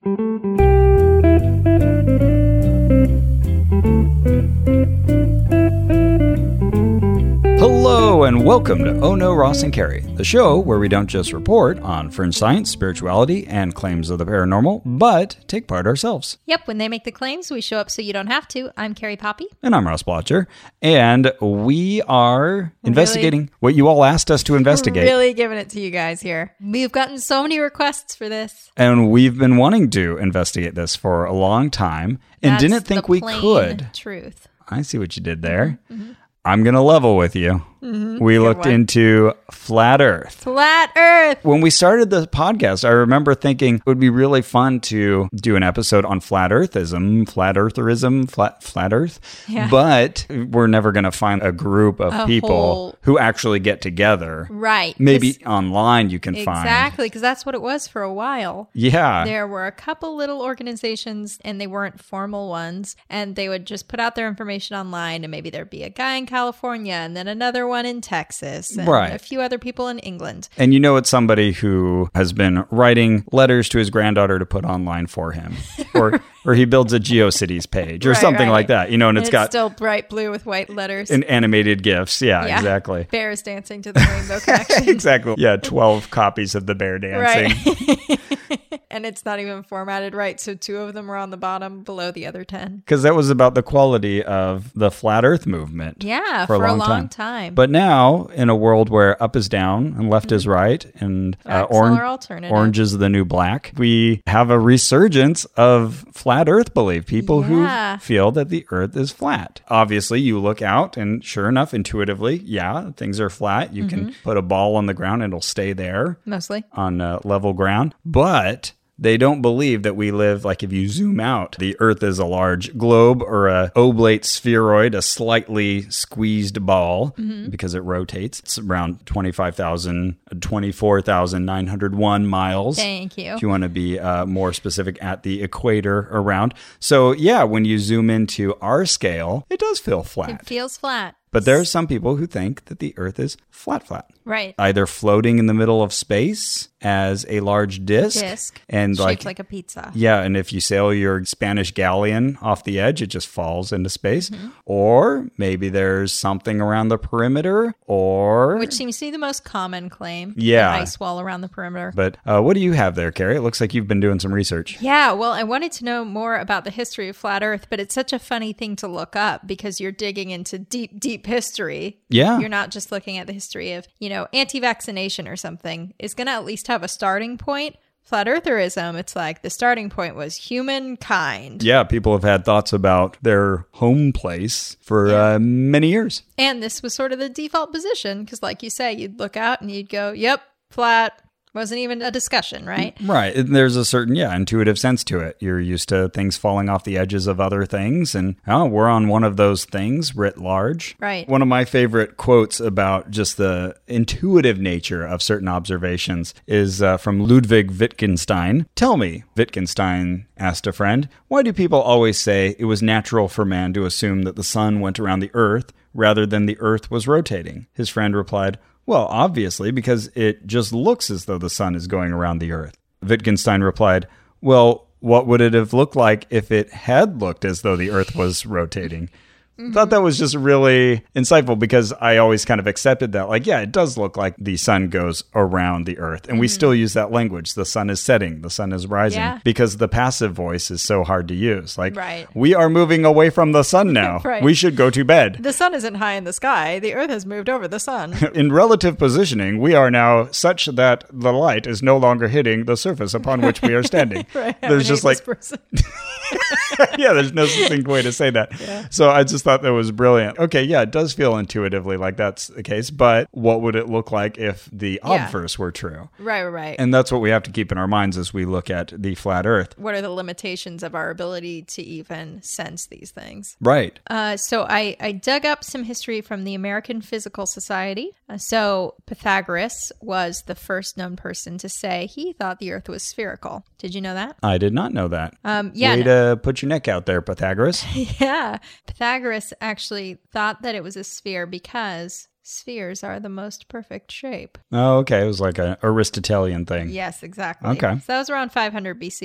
Hello and welcome to Oh No, Ross and Carrie, the show where we don't just report on fringe science, spirituality, and claims of the paranormal, but take part ourselves. Yep, when they make the claims, we show up so you don't have to. I'm Carrie Poppy. And I'm Ross Blotcher, and we are investigating what you all asked us to investigate. Really giving it to you guys here. We've gotten so many requests for this. And we've been wanting to investigate this for a long time, and That's didn't think the we plain could. Truth. I see what you did there. I'm going to level with you. We looked one. into flat Earth. Flat Earth. When we started the podcast, I remember thinking it would be really fun to do an episode on flat earthism, flat Earth. Yeah. But we're never going to find a group of people who actually get together. Right. Maybe online you can find. Exactly, because that's what it was for a while. Yeah. There were a couple little organizations, and they weren't formal ones, and they would just put out their information online, and maybe there'd be a guy in California, and then another one in Texas, and Right. a few other people in England. And you know it's somebody who has been writing letters to his granddaughter to put online for him. Or he builds a GeoCities page or Right, something right. like that. You know, and it's got still bright blue with white letters. and animated GIFs. Yeah, exactly. Bears dancing to the Rainbow Connection. Exactly. Yeah, 12 copies of the bear dancing. Right. And it's not even formatted right. So 2 of them are on the bottom below the other 10. Because that was about the quality of the flat Earth movement. Yeah, for a long time. But now, in a world where up is down and left is right, and Facts are alternative. orange is the new black, we have a resurgence of flat Earth belief. People Yeah. who feel that the Earth is flat. Obviously, you look out, and sure enough, intuitively, yeah, things are flat. You can put a ball on the ground, and it'll stay there Mostly. on level ground. But they don't believe that we live, like if you zoom out, the Earth is a large globe or a oblate spheroid, a slightly squeezed ball because it rotates. It's around 24,901 miles. Thank you. If you want to be more specific, at the equator around. So yeah, when you zoom into our scale, it does feel flat. It feels flat. But there are some people who think that the Earth is flat. Right. Either floating in the middle of space as a large disc. And shaped like a pizza. Yeah, and if you sail your Spanish galleon off the edge, it just falls into space. Or maybe there's something around the perimeter, or... Which seems to be the most common claim. Yeah. An ice wall around the perimeter. But what do you have there, Carrie? It looks like you've been doing some research. Yeah, well, I wanted to know more about the history of flat Earth, but it's such a funny thing to look up because you're digging into deep history. Yeah. You're not just looking at the history of, anti-vaccination or something. It's going to at least have a starting point. Flat Eartherism, it's like the starting point was humankind. Yeah, people have had thoughts about their home place for many years. And this was sort of the default position because, like you say, you'd look out and you'd go, yep, flat. Wasn't even a discussion, right? Right. And there's a certain, intuitive sense to it. You're used to things falling off the edges of other things, and we're on one of those things writ large. Right. One of my favorite quotes about just the intuitive nature of certain observations is from Ludwig Wittgenstein. Tell me, Wittgenstein asked a friend, why do people always say it was natural for man to assume that the sun went around the earth rather than the earth was rotating? His friend replied, well, obviously, because it just looks as though the sun is going around the earth. Wittgenstein replied, well, what would it have looked like if it had looked as though the earth was rotating? Thought that was just really insightful because I always kind of accepted that. Like, yeah, it does look like the sun goes around the earth. And we still use that language. The sun is setting. The sun is rising. Because the passive voice is so hard to use. Like, we are moving away from the sun now. We should go to bed. The sun isn't high in the sky. The earth has moved over the sun. In relative positioning, we are now such that the light is no longer hitting the surface upon which we are standing. There's just like... yeah, there's no succinct way to say that. So I just thought that was brilliant. Okay, yeah, it does feel intuitively like that's the case, but what would it look like if the obverse were true? Right. And that's what we have to keep in our minds as we look at the flat Earth. What are the limitations of our ability to even sense these things? Right. So I dug up some history from the American Physical Society. So Pythagoras was the first known person to say he thought the Earth was spherical. Did you know that? I did not know that. Way to put your neck out there, Pythagoras. Yeah. Pythagoras actually thought that it was a sphere because spheres are the most perfect shape. Oh, okay. It was like an Aristotelian thing. Yes, exactly. Okay. So that was around 500 BC.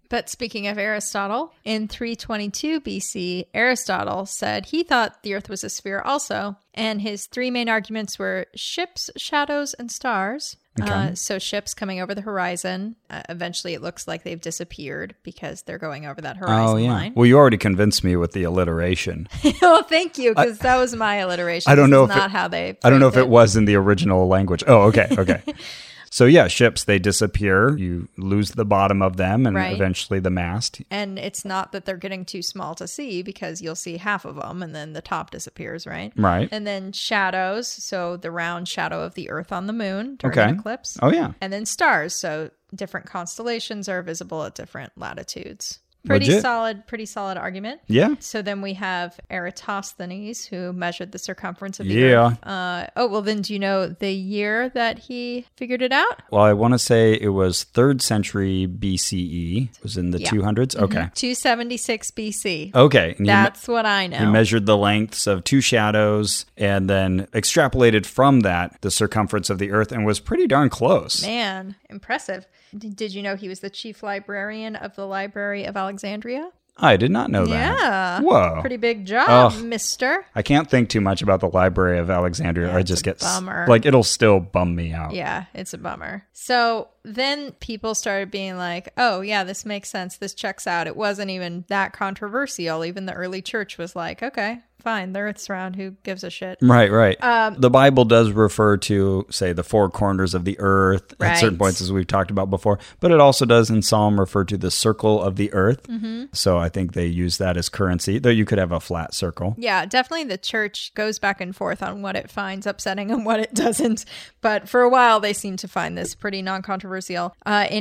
But speaking of Aristotle, in 322 BC, Aristotle said he thought the Earth was a sphere also, and his three main arguments were ships, shadows, and stars. Okay. So ships coming over the horizon, eventually it looks like they've disappeared because they're going over that horizon line. Well, you already convinced me with the alliteration. Oh, thank you, because that was my alliteration. I don't know This is not how they I don't know if phrased it was in the original language. Oh, okay, okay. So yeah, ships, they disappear. You lose the bottom of them and Right. eventually the mast. And it's not that they're getting too small to see, because you'll see half of them and then the top disappears, right? Right. And then shadows, so the round shadow of the Earth on the moon during Okay. an eclipse. Oh, yeah. And then stars, so different constellations are visible at different latitudes. Pretty Legit. solid argument. Yeah. So then we have Eratosthenes, who measured the circumference of the Yeah. Earth. Well, then do you know the year that he figured it out? Well, I want to say it was 3rd century BCE. It was in the Yeah. 200s. Okay. 276 BC. Okay. And That's what I know. he measured the lengths of two shadows and then extrapolated from that the circumference of the Earth and was pretty darn close. Man, impressive. Did you know he was the chief librarian of the Library of Alexandria? I did not know that. Yeah. Whoa. Pretty big job, Ugh. mister. I can't think too much about the Library of Alexandria. I it's just a get bummer. like it'll still bum me out. Yeah, it's a bummer. So then people started being like, oh, yeah, this makes sense. This checks out. It wasn't even that controversial. Even the early church was like, okay, fine. The Earth's round. Who gives a shit? Right, right. The Bible does refer to, say, the four corners of the earth at certain Right. points, as we've talked about before, but it also does in Psalm refer to the circle of the earth. Mm-hmm. So I think they use that as currency, though you could have a flat circle. Yeah, definitely the church goes back and forth on what it finds upsetting and what it doesn't. But for a while, they seem to find this pretty non-controversial. In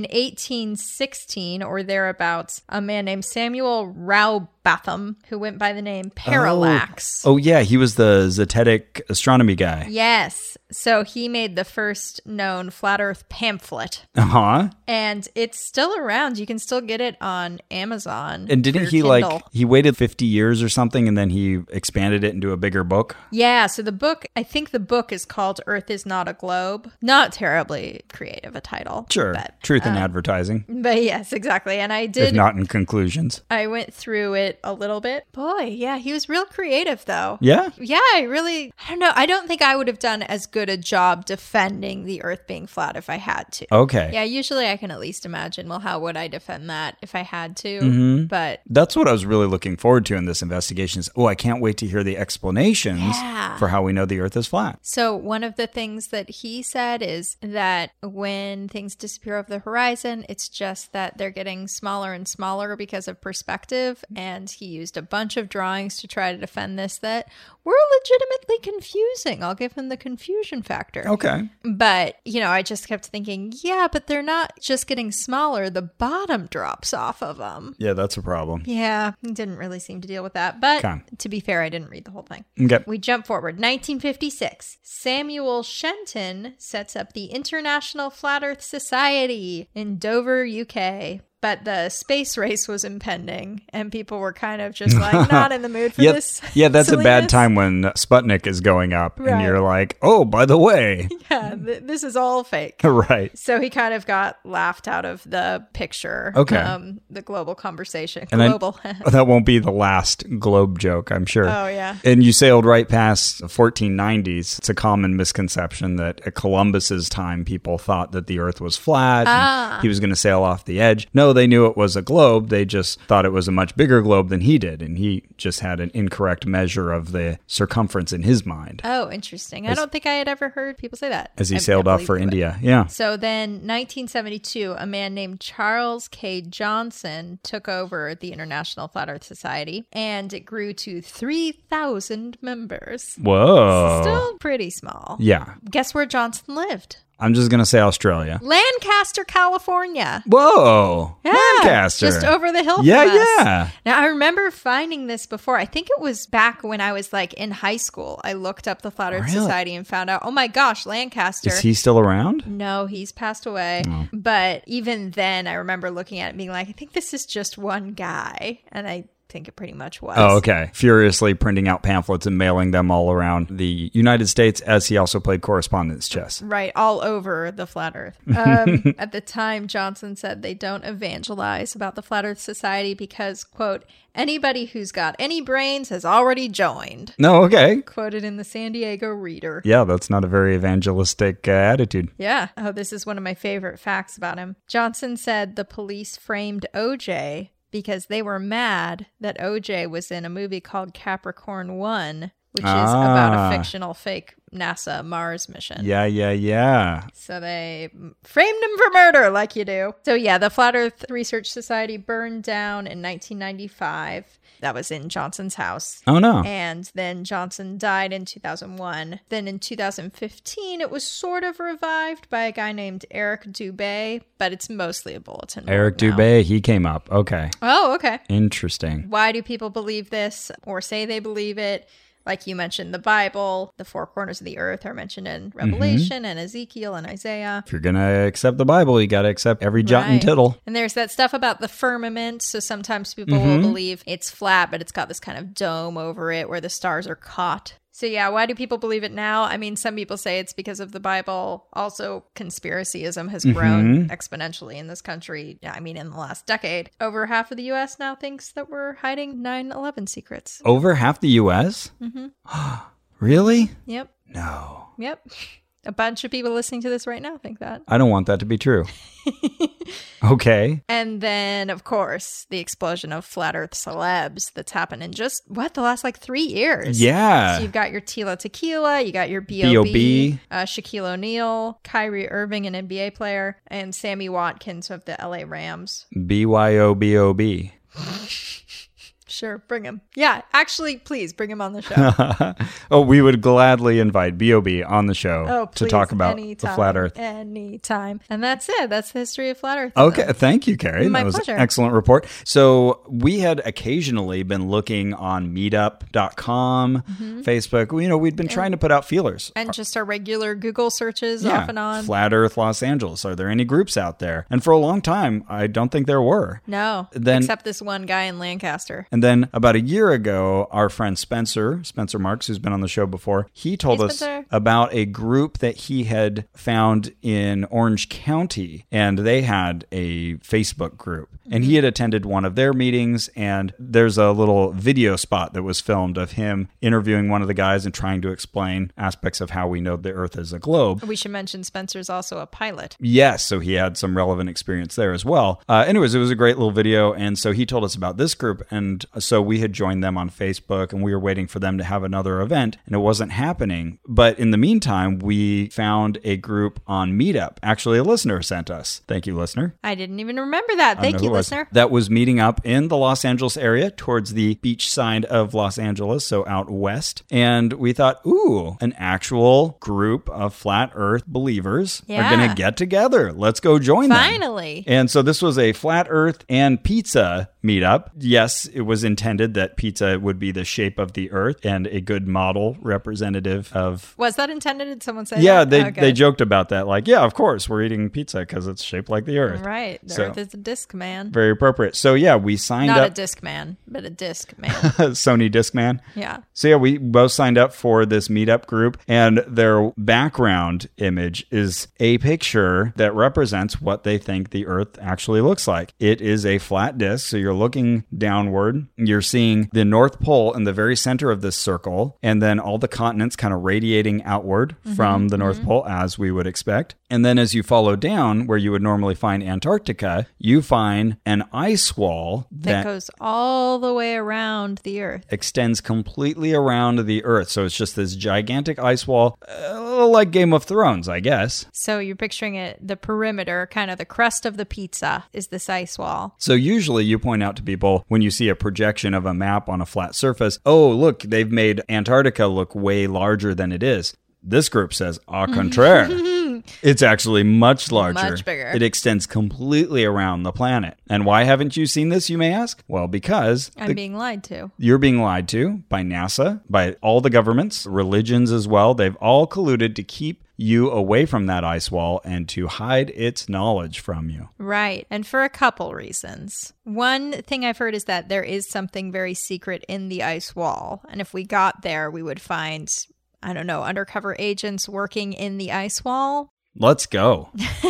1816 or thereabouts, a man named Samuel Rowbotham, who went by the name Parallax. Oh, yeah, he was the Zetetic astronomy guy. Yes. So he made the first known flat earth pamphlet. Uh-huh. And it's still around. You can still get it on Amazon. And didn't for he Kindle. he waited 50 years or something and then he expanded it into a bigger book? Yeah, so the book, I think the book is called Earth is Not a Globe. Not terribly creative a title. Sure. But, Truth in advertising, but yes, exactly. And I if did, not in conclusions. I went through it a little bit. Boy, yeah, he was real creative though. Yeah? Yeah, I don't know. I don't think I would have done as good a job defending the Earth being flat if I had to. Okay. Yeah, usually I can at least imagine, well, how would I defend that if I had to? But That's what I was really looking forward to in this investigation is, I can't wait to hear the explanations Yeah. for how we know the Earth is flat. so one of the things that he said is that when things disappear over the horizon, it's just that they're getting smaller and smaller because of perspective. And he used a bunch of drawings to try to defend this that were legitimately confusing. I'll give him the confusion factor. Okay. But, I just kept thinking, yeah, but they're not just getting smaller. The bottom drops off of them. Yeah, that's a problem. Yeah, he didn't really seem to deal with that. But Okay. to be fair, I didn't read the whole thing. Okay. We jump forward. 1956. Samuel Shenton sets up the International Flat Earth Society in Dover, UK. But the space race was impending, and people were kind of just like not in the mood for this. Yeah, that's a bad silliness. time when Sputnik is going up and Right. you're like, oh, by the way. Yeah, this is all fake. Right. So he kind of got laughed out of the picture. Okay. The global conversation. And Global. that won't be the last globe joke, I'm sure. Oh, yeah. And you sailed right past 1490s. It's a common misconception that at Columbus's time, people thought that the Earth was flat. And he was going to sail off the edge. No, they knew it was a globe. They just thought it was a much bigger globe than he did. And he just had an incorrect measure of the circumference in his mind Oh, interesting. I don't think I had ever heard people say that. as he I sailed off believe for it. India. Yeah. So then 1972, a man named Charles K. Johnson took over the International Flat Earth Society, and it grew to 3,000 members. Whoa. Still pretty small. Yeah. Guess where Johnson lived? I'm just going to say Australia. Lancaster, California. Whoa. Yeah, Lancaster. just over the hill Yeah, from us. yeah. Now, I remember finding this before. I think it was back when I was like in high school. I looked up the Flat Earth Really? Society and found out, oh my gosh, Lancaster. Is he still around? No, he's passed away. But even then, I remember looking at it and being like, I think this is just one guy. And I think it pretty much was. Oh, okay. Furiously printing out pamphlets and mailing them all around the United States, as he also played correspondence chess. Right, all over the Flat Earth. At the time, Johnson said they don't evangelize about the Flat Earth Society because, quote, anybody who's got any brains has already joined. No, okay. Quoted in the San Diego Reader. Yeah, that's not a very evangelistic attitude. Yeah. Oh, this is one of my favorite facts about him. Johnson said the police framed OJ because they were mad that OJ was in a movie called Capricorn 1, which is about a fictional fake NASA Mars mission. Yeah. So they framed him for murder like you do. So yeah, the Flat Earth Research Society burned down in 1995. That was in Johnson's house. Oh, no. And then Johnson died in 2001. Then in 2015, it was sort of revived by a guy named Eric Dubé, but it's mostly a bulletin board Eric now. Dubé, he came up. Okay. Oh, okay. Interesting. Why do people believe this or say they believe it? Like you mentioned, the Bible, the four corners of the earth are mentioned in Revelation and Ezekiel and Isaiah. If you're going to accept the Bible, you got to accept every jot and tittle. And there's that stuff about the firmament. So sometimes people will believe it's flat, but it's got this kind of dome over it where the stars are caught. So yeah, why do people believe it now? I mean, some people say it's because of the Bible. Also, conspiracyism has grown exponentially in this country. I mean, in the last decade. Over half of the U.S. now thinks that we're hiding 9/11 secrets. Over half the U.S.? Really? Yep. No. Yep. A bunch of people listening to this right now think that. I don't want that to be true. Okay. And then, of course, the explosion of flat earth celebs that's happened in just, the last 3 years? Yeah. So you've got your Tila Tequila, you got your B.O.B., B.O.B., Shaquille O'Neal, Kyrie Irving, an NBA player, and Sammy Watkins of the LA Rams. BYOBOB. Sure, bring him. Yeah, actually, please bring him on the show. Oh, we would gladly invite B.O.B. on the show to talk about the Flat Earth. Anytime. And that's it. That's the history of Flat Earth. Okay, thank you, Carrie. My that was pleasure. An excellent report. So we had occasionally been looking on meetup.com, Facebook. We'd been trying to put out feelers. And just our regular Google searches off and on. Flat Earth Los Angeles. Are there any groups out there? And for a long time, I don't think there were. No, except this one guy in Lancaster. And then about a year ago, our friend Spencer Marks, who's been on the show before, he told us about a group that he had found in Orange County, and they had a Facebook group. And he had attended one of their meetings, and there's a little video spot that was filmed of him interviewing one of the guys and trying to explain aspects of how we know the Earth is a globe. We should mention Spencer's also a pilot. Yes, so he had some relevant experience there as well. Anyways, it was a great little video, and so he told us about this group, and so we had joined them on Facebook, and we were waiting for them to have another event, and it wasn't happening. But in the meantime, we found a group on Meetup. Actually, a listener sent us. Thank you, listener. I didn't even remember that. Thank you, listener. That was meeting up in the Los Angeles area towards the beach side of Los Angeles, so out west. And we thought, ooh, an actual group of flat earth believers are going to get together. Let's go join them. Finally. And so this was a flat earth and pizza meetup. Yes, it was intended that pizza would be the shape of the earth and a good model representative of... Was that intended? Did someone say that? Yeah, they joked about that. Like, yeah, of course, we're eating pizza because it's shaped like the earth. Right. The earth is a disc man. Very appropriate. So yeah, we signed up. Not a disc man, but a disc man. Sony Discman. Yeah. So yeah, we both signed up for this meetup group, and their background image is a picture that represents what they think the Earth actually looks like. It is a flat disc, so you're looking downward. You're seeing the North Pole in the very center of this circle, and then all the continents kind of radiating outward from the North Pole, as we would expect. And then as you follow down, where you would normally find Antarctica, you find an ice wall that goes all the way around the Earth. Extends completely around the Earth. So it's just this gigantic ice wall, like Game of Thrones, I guess. So you're picturing it, the perimeter, kind of the crust of the pizza is this ice wall. So usually you point out to people when you see a projection of a map on a flat surface, oh, look, they've made Antarctica look way larger than it is. This group says, au contraire. It's actually much larger. Much bigger. It extends completely around the planet. And why haven't you seen this, you may ask? Well, because I'm being lied to. you're being lied to by NASA, by all the governments, religions as well. They've all colluded to keep you away from that ice wall and to hide its knowledge from you. Right. And for a couple reasons. One thing I've heard is that there is something very secret in the ice wall. And if we got there, we would find, I don't know, undercover agents working in the ice wall. Let's go.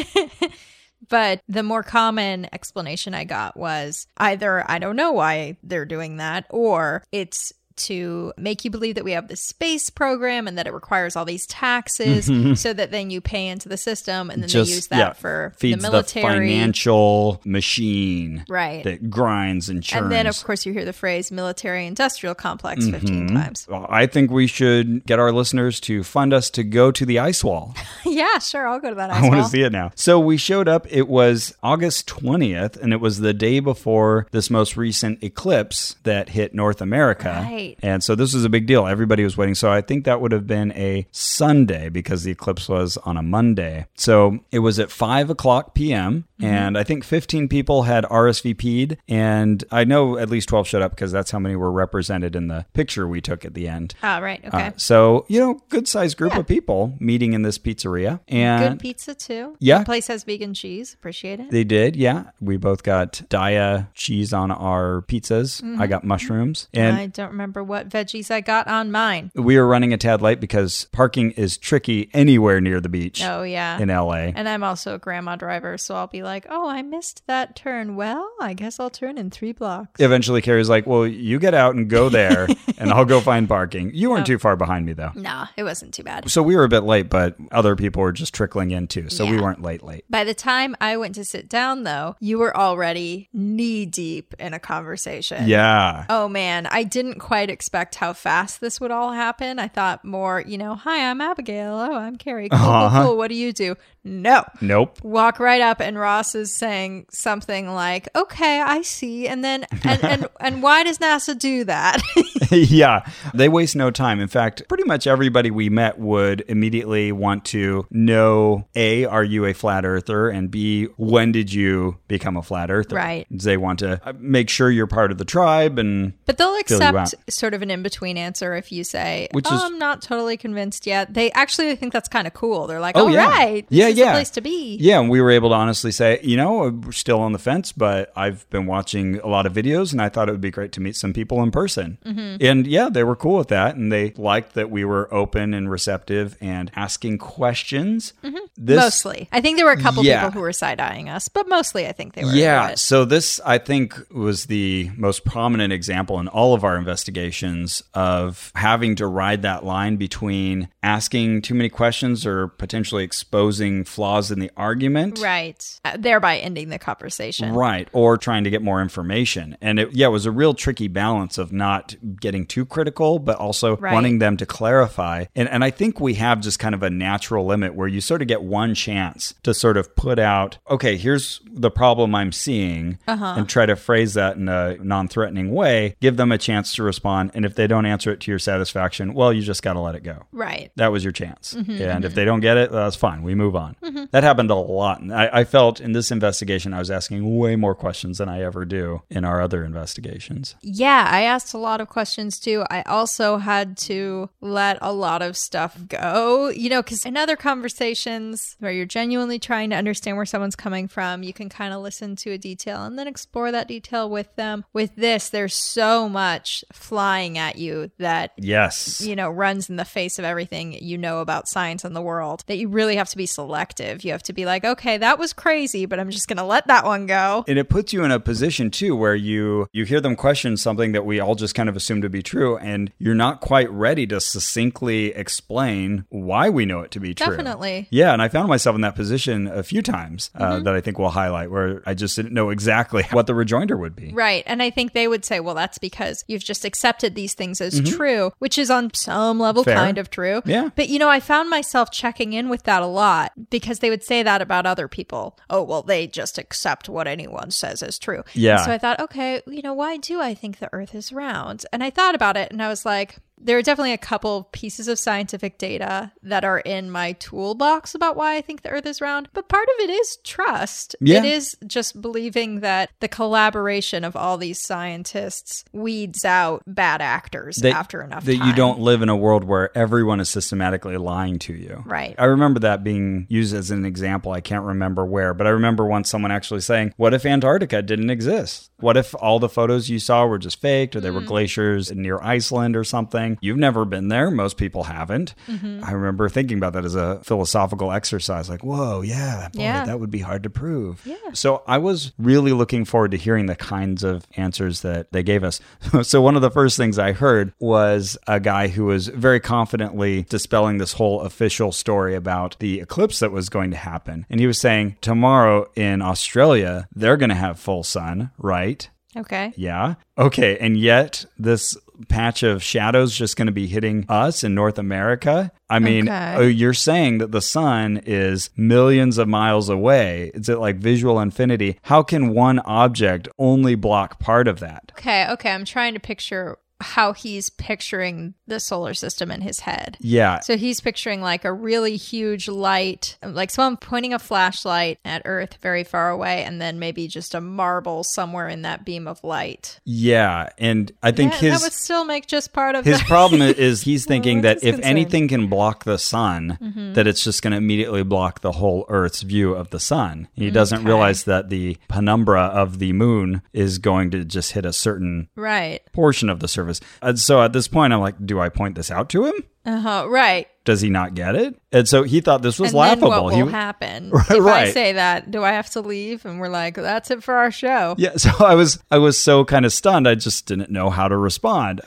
But the more common explanation I got was either I don't know why they're doing that, or it's to make you believe that we have this space program and that it requires all these taxes so that then you pay into the system and then they use that for feeds the military. the financial machine Right. that grinds and churns. And then, of course, you hear the phrase military-industrial complex 15 times. Well, I think we should get our listeners to fund us to go to the ice wall. Yeah, sure. I'll go to that ice I wall. want to see it now. So we showed up. It was August 20th, and it was the day before this most recent eclipse that hit North America. Right. And so this was a big deal. Everybody was waiting. So I think that would have been a Sunday because the eclipse was on a Monday. So it was at 5 o'clock p.m. And I think 15 people had RSVP'd. And I know at least 12 showed up because that's how many were represented in the picture we took at the end. Oh, right. Okay. So, good sized group of people meeting in this pizzeria. And Good pizza, too. Yeah. The place has vegan cheese. Appreciate it. they did, yeah. We both got Daya cheese on our pizzas. I got mushrooms. And I don't remember what veggies I got on mine. we were running a tad late because parking is tricky anywhere near the beach Oh, yeah. in LA. And I'm also a grandma driver, so I'll be like, oh, I missed that turn. Well, I guess I'll turn in 3 blocks. Eventually, Carrie's like, well, you get out and go there, and I'll go find parking. You weren't too far behind me, though. Nah, it wasn't too bad. So we were a bit late, but other people were just trickling in, too. So we Yeah. weren't late. By the time I went to sit down, though, you were already knee deep in a conversation. Yeah. Oh, man. I didn't quite expect how fast this would all happen. I thought more, hi, I'm Abigail. Oh, I'm Carrie. Cool, cool, cool. What do you do? No. Nope. Walk right up, and Ross is saying something like, okay, I see. And then, and why does NASA do that? Yeah, they waste no time. In fact, pretty much everybody we met would immediately want to know, A, are you a flat earther? And B, when did you become a flat earther? Right. They want to make sure you're part of the tribe. But they'll Fill you accept sort of an in-between answer if you say, Which is- I'm not totally convinced yet. They think that's kind of cool. They're like, Oh, all yeah. right, this is the place to be. Yeah, and we were able to honestly say, we're still on the fence, but I've been watching a lot of videos and I thought it would be great to meet some people in person. And yeah, they were cool with that. And they liked that we were open and receptive and asking questions. Mostly. I think there were a couple Yeah. people who were side-eyeing us, but mostly I think they were. Yeah. into it. So this, I think, was the most prominent example in all of our investigations of having to ride that line between asking too many questions or potentially exposing flaws in the argument. Right. Thereby ending the conversation. Right. Or trying to get more information. And it was a real tricky balance of not getting too critical, but also Right. wanting them to clarify. And I think we have just kind of a natural limit where you sort of get one chance to sort of put out, okay, here's the problem I'm seeing, and try to phrase that in a non-threatening way, give them a chance to respond. And if they don't answer it to your satisfaction, well, you just got to let it go. Right. That was your chance. And if they don't get it, that's fine. We move on. That happened a lot. And I felt in this investigation, I was asking way more questions than I ever do in our other investigations. Yeah, I asked a lot of questions too. I also had to let a lot of stuff go, because in other conversations where you're genuinely trying to understand where someone's coming from, you can kind of listen to a detail and then explore that detail with them. With this, there's so much flying at you that Yes. runs in the face of everything you know about science and the world that you really have to be selective. You have to be like, okay, that was crazy, but I'm just going to let that one go. And it puts you in a position, too, where you hear them question something that we all just kind of assume to be true, and you're not quite ready to succinctly explain why we know it to be true. Definitely. Yeah, and I found myself in that position a few times that I think we'll highlight, where I just didn't know exactly what the rejoinder would be. Right. And I think they would say, well, that's because you've just accepted these things as true, which is on some level Fair. kind of true. Yeah. But, I found myself checking in with that a lot because they would say that about other people. Oh, well, they just accept what anyone says as true. Yeah. And so I thought, okay, why do I think the earth is round? And I thought about it and I was like, There are definitely a couple pieces of scientific data that are in my toolbox about why I think the Earth is round, but part of it is trust. Yeah. It is just believing that the collaboration of all these scientists weeds out bad actors after enough time. That you don't live in a world where everyone is systematically lying to you. Right. I remember that being used as an example. I can't remember where, but I remember once someone actually saying, what if Antarctica didn't exist? What if all the photos you saw were just faked, or they were glaciers near Iceland or something? You've never been there. Most people haven't. I remember thinking about that as a philosophical exercise. Like, whoa, yeah, boy, that would be hard to prove. Yeah. So I was really looking forward to hearing the kinds of answers that they gave us. So one of the first things I heard was a guy who was very confidently dispelling this whole official story about the eclipse that was going to happen. And he was saying, tomorrow in Australia, they're going to have full sun, right? Okay. Yeah. Okay. And yet this patch of shadows just going to be hitting us in North America. I mean, you're saying that the sun is millions of miles away. Is it like visual infinity? How can one object only block part of that? Okay. I'm trying to picture how he's picturing the solar system in his head. Yeah. So he's picturing like a really huge light, like someone pointing a flashlight at Earth very far away, and then maybe just a marble somewhere in that beam of light. Yeah. And I think that would still make just part of his problem is he's thinking that if concern? anything can block the sun, that it's just going to immediately block the whole Earth's view of the sun. He doesn't realize that the penumbra of the moon is going to just hit a certain portion of the surface. And so at this point, I'm like, do I point this out to him? Right. Does he not get it? And so he thought this was and laughable. Then what will happen? If I say that, do I have to leave? And we're like, that's it for our show. Yeah. So I was so kind of stunned. I just didn't know how to respond.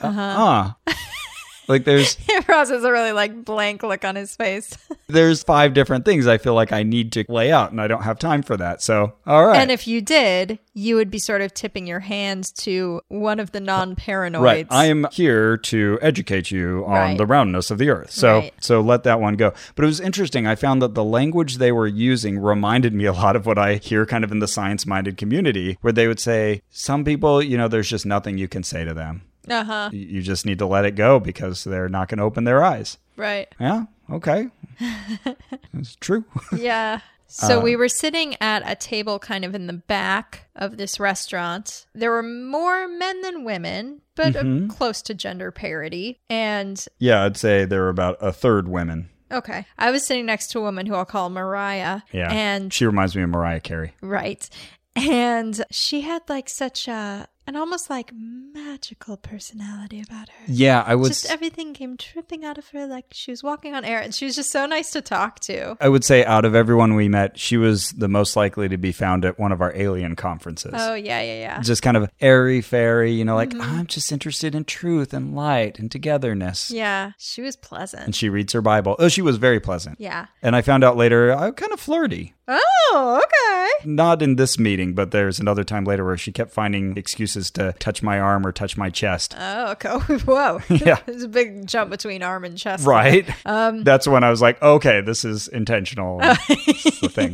Like there's Ross has a really like blank look on his face. There's 5 different things I feel like I need to lay out, and I don't have time for that. So, all right. And if you did, you would be sort of tipping your hands to one of the non-paranoids. Right. I am here to educate you on the roundness of the Earth. So, so let that one go. But it was interesting. I found that the language they were using reminded me a lot of what I hear kind of in the science-minded community, where they would say, some people, there's just nothing you can say to them. You just need to let it go because they're not going to open their eyes. Right. Yeah. Okay. It's true. Yeah. So we were sitting at a table kind of in the back of this restaurant. There were more men than women, but close to gender parity. And yeah, I'd say there were about a third women. Okay. I was sitting next to a woman who I'll call Mariah. Yeah. And she reminds me of Mariah Carey. Right. And she had like such an almost like magical personality about her. Yeah, I was... Just everything came tripping out of her like she was walking on air, and she was just so nice to talk to. I would say out of everyone we met, she was the most likely to be found at one of our alien conferences. Oh, yeah. Just kind of airy-fairy, like, I'm just interested in truth and light and togetherness. Yeah, she was pleasant. And she reads her Bible. Oh, she was very pleasant. Yeah. And I found out later, I'm kind of flirty. Oh, okay. Not in this meeting, but there's another time later where she kept finding excuses to touch my arm or touch my chest. Oh, okay. Whoa. Yeah. There's a big jump between arm and chest. Right. That's when I was like, okay, this is intentional. This is the thing.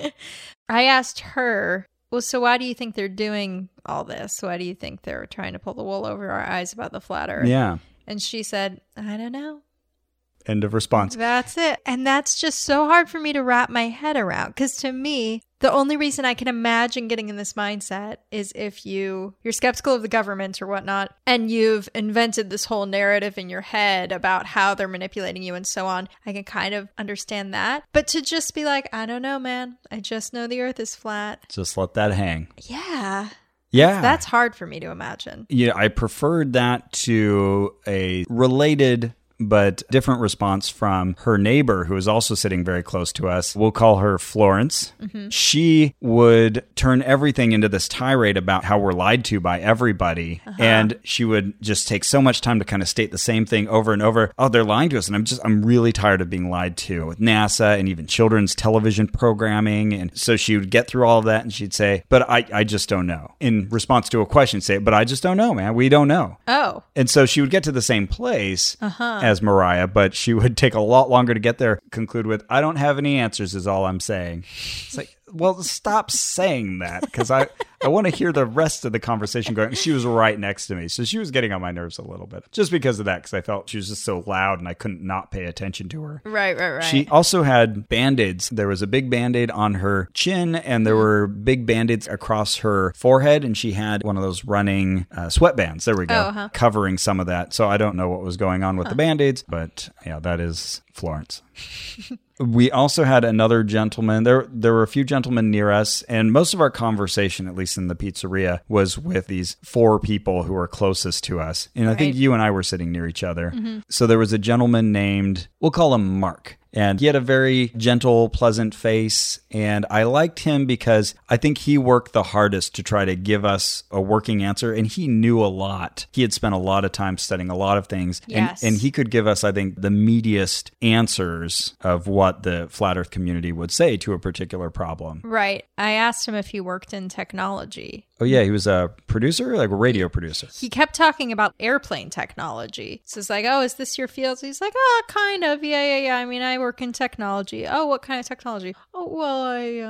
I asked her, well, so why do you think they're doing all this? Why do you think they're trying to pull the wool over our eyes about the flat Earth? Yeah. And she said, I don't know. End of response. That's it. And that's just so hard for me to wrap my head around. Because to me, the only reason I can imagine getting in this mindset is if you're skeptical of the government or whatnot, and you've invented this whole narrative in your head about how they're manipulating you and so on. I can kind of understand that. But to just be like, I don't know, man. I just know the Earth is flat. Just let that hang. Yeah. Yeah. That's hard for me to imagine. Yeah, I preferred that to a related but different response from her neighbor, who is also sitting very close to us. We'll call her Florence. She would turn everything into this tirade about how we're lied to by everybody. And she would just take so much time to kind of state the same thing over and over. Oh, they're lying to us. And I'm really tired of being lied to with NASA and even children's television programming. And so she would get through all of that and she'd say, but I just don't know. In response to a question, say, but I just don't know, man. We don't know. Oh. And so she would get to the same place as Mariah, but she would take a lot longer to get there. Conclude with, I don't have any answers is all I'm saying. It's like, well, stop saying that, because I I want to hear the rest of the conversation going. She was right next to me. So she was getting on my nerves a little bit just because of that, because I felt she was just so loud and I couldn't not pay attention to her. Right. She also had Band-Aids. There was a big Band-Aid on her chin and there were big Band-Aids across her forehead. And she had one of those running sweatbands. There we go. Covering some of that. So I don't know what was going on with the Band-Aids, but yeah, that is Florence. We also had another gentleman. There were a few gentlemen near us, and most of our conversation, at least in the pizzeria, was with these 4 people who were closest to us. And I think you and I were sitting near each other. Mm-hmm. So there was a gentleman named, we'll call him Mark. And he had a very gentle, pleasant face. And I liked him because I think he worked the hardest to try to give us a working answer. And he knew a lot. He had spent a lot of time studying a lot of things. Yes. And he could give us, I think, the meatiest answers of what the flat earth community would say to a particular problem. Right. I asked him if he worked in technology. Oh, yeah. He was a producer, like a radio producer. He kept talking about airplane technology. So it's like, oh, is this your field? So he's like, oh, kind of. Yeah. I mean, I work in technology. Oh, what kind of technology? Oh, well,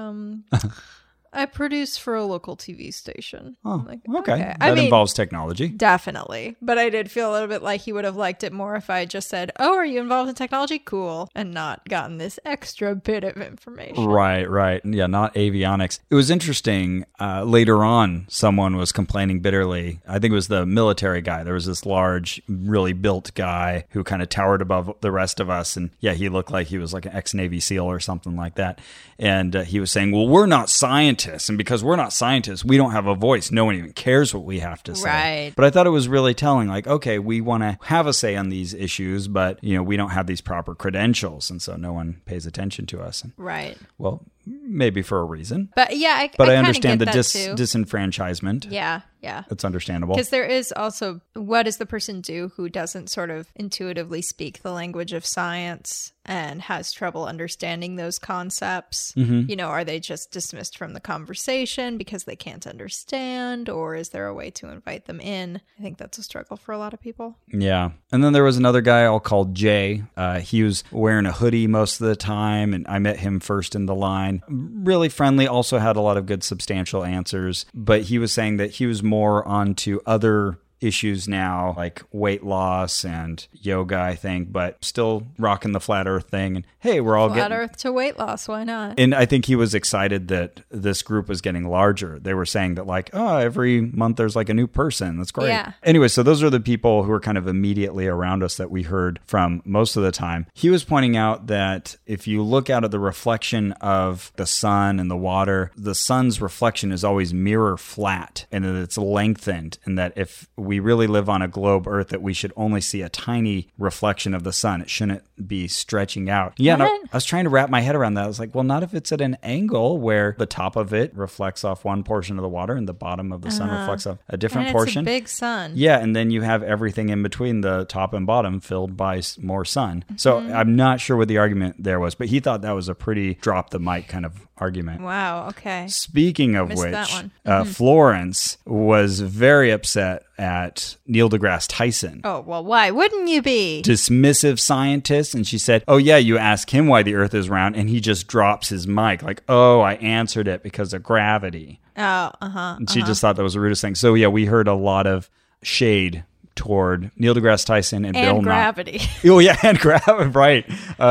I produce for a local TV station. Oh, like, okay. That involves technology. Definitely. But I did feel a little bit like he would have liked it more if I just said, oh, are you involved in technology? Cool. And not gotten this extra bit of information. Right. Yeah, not avionics. It was interesting. Later on, someone was complaining bitterly. I think it was the military guy. There was this large, really built guy who kind of towered above the rest of us. And yeah, he looked like he was like an ex-Navy SEAL or something like that. And he was saying, well, we're not scientists. And because we're not scientists, we don't have a voice. No one even cares what we have to say. Right. But I thought it was really telling, like, okay, we want to have a say on these issues, but, we don't have these proper credentials. And so no one pays attention to us. Right. Well, maybe for a reason. But yeah, I understand the disenfranchisement. Yeah. It's understandable. Because there is also, what does the person do who doesn't sort of intuitively speak the language of science and has trouble understanding those concepts? Mm-hmm. Are they just dismissed from the conversation because they can't understand? Or is there a way to invite them in? I think that's a struggle for a lot of people. Yeah. And then there was another guy I'll call Jay. He was wearing a hoodie most of the time, and I met him first in the line. Really friendly, also had a lot of good substantial answers. But he was saying that he was more onto other issues now, like weight loss and yoga, I think, but still rocking the flat earth thing. And hey, we're all flat earth to weight loss. Why not? And I think he was excited that this group was getting larger. They were saying that like, oh, every month there's like a new person. That's great. Yeah. Anyway, so those are the people who are kind of immediately around us that we heard from most of the time. He was pointing out that if you look out at the reflection of the sun and the water, the sun's reflection is always mirror flat and that it's lengthened, and that if we really live on a globe Earth, that we should only see a tiny reflection of the sun. It shouldn't be stretching out. Yeah, no, I was trying to wrap my head around that. I was like, well, not if it's at an angle where the top of it reflects off one portion of the water and the bottom of the sun reflects off a different portion. It's a big sun. Yeah, and then you have everything in between the top and bottom filled by more sun. So I'm not sure what the argument there was, but he thought that was a pretty drop the mic kind of argument. Wow, okay. Speaking of which, Florence was very upset at Neil deGrasse Tyson. Oh, well, why wouldn't you be? Dismissive scientist. And she said, oh, yeah, you ask him why the earth is round, and he just drops his mic like, oh, I answered it because of gravity. Oh, And she just thought that was the rudest thing. So, yeah, we heard a lot of shade toward Neil deGrasse Tyson and Bill Nye. Gravity. Oh yeah, and gravity, right?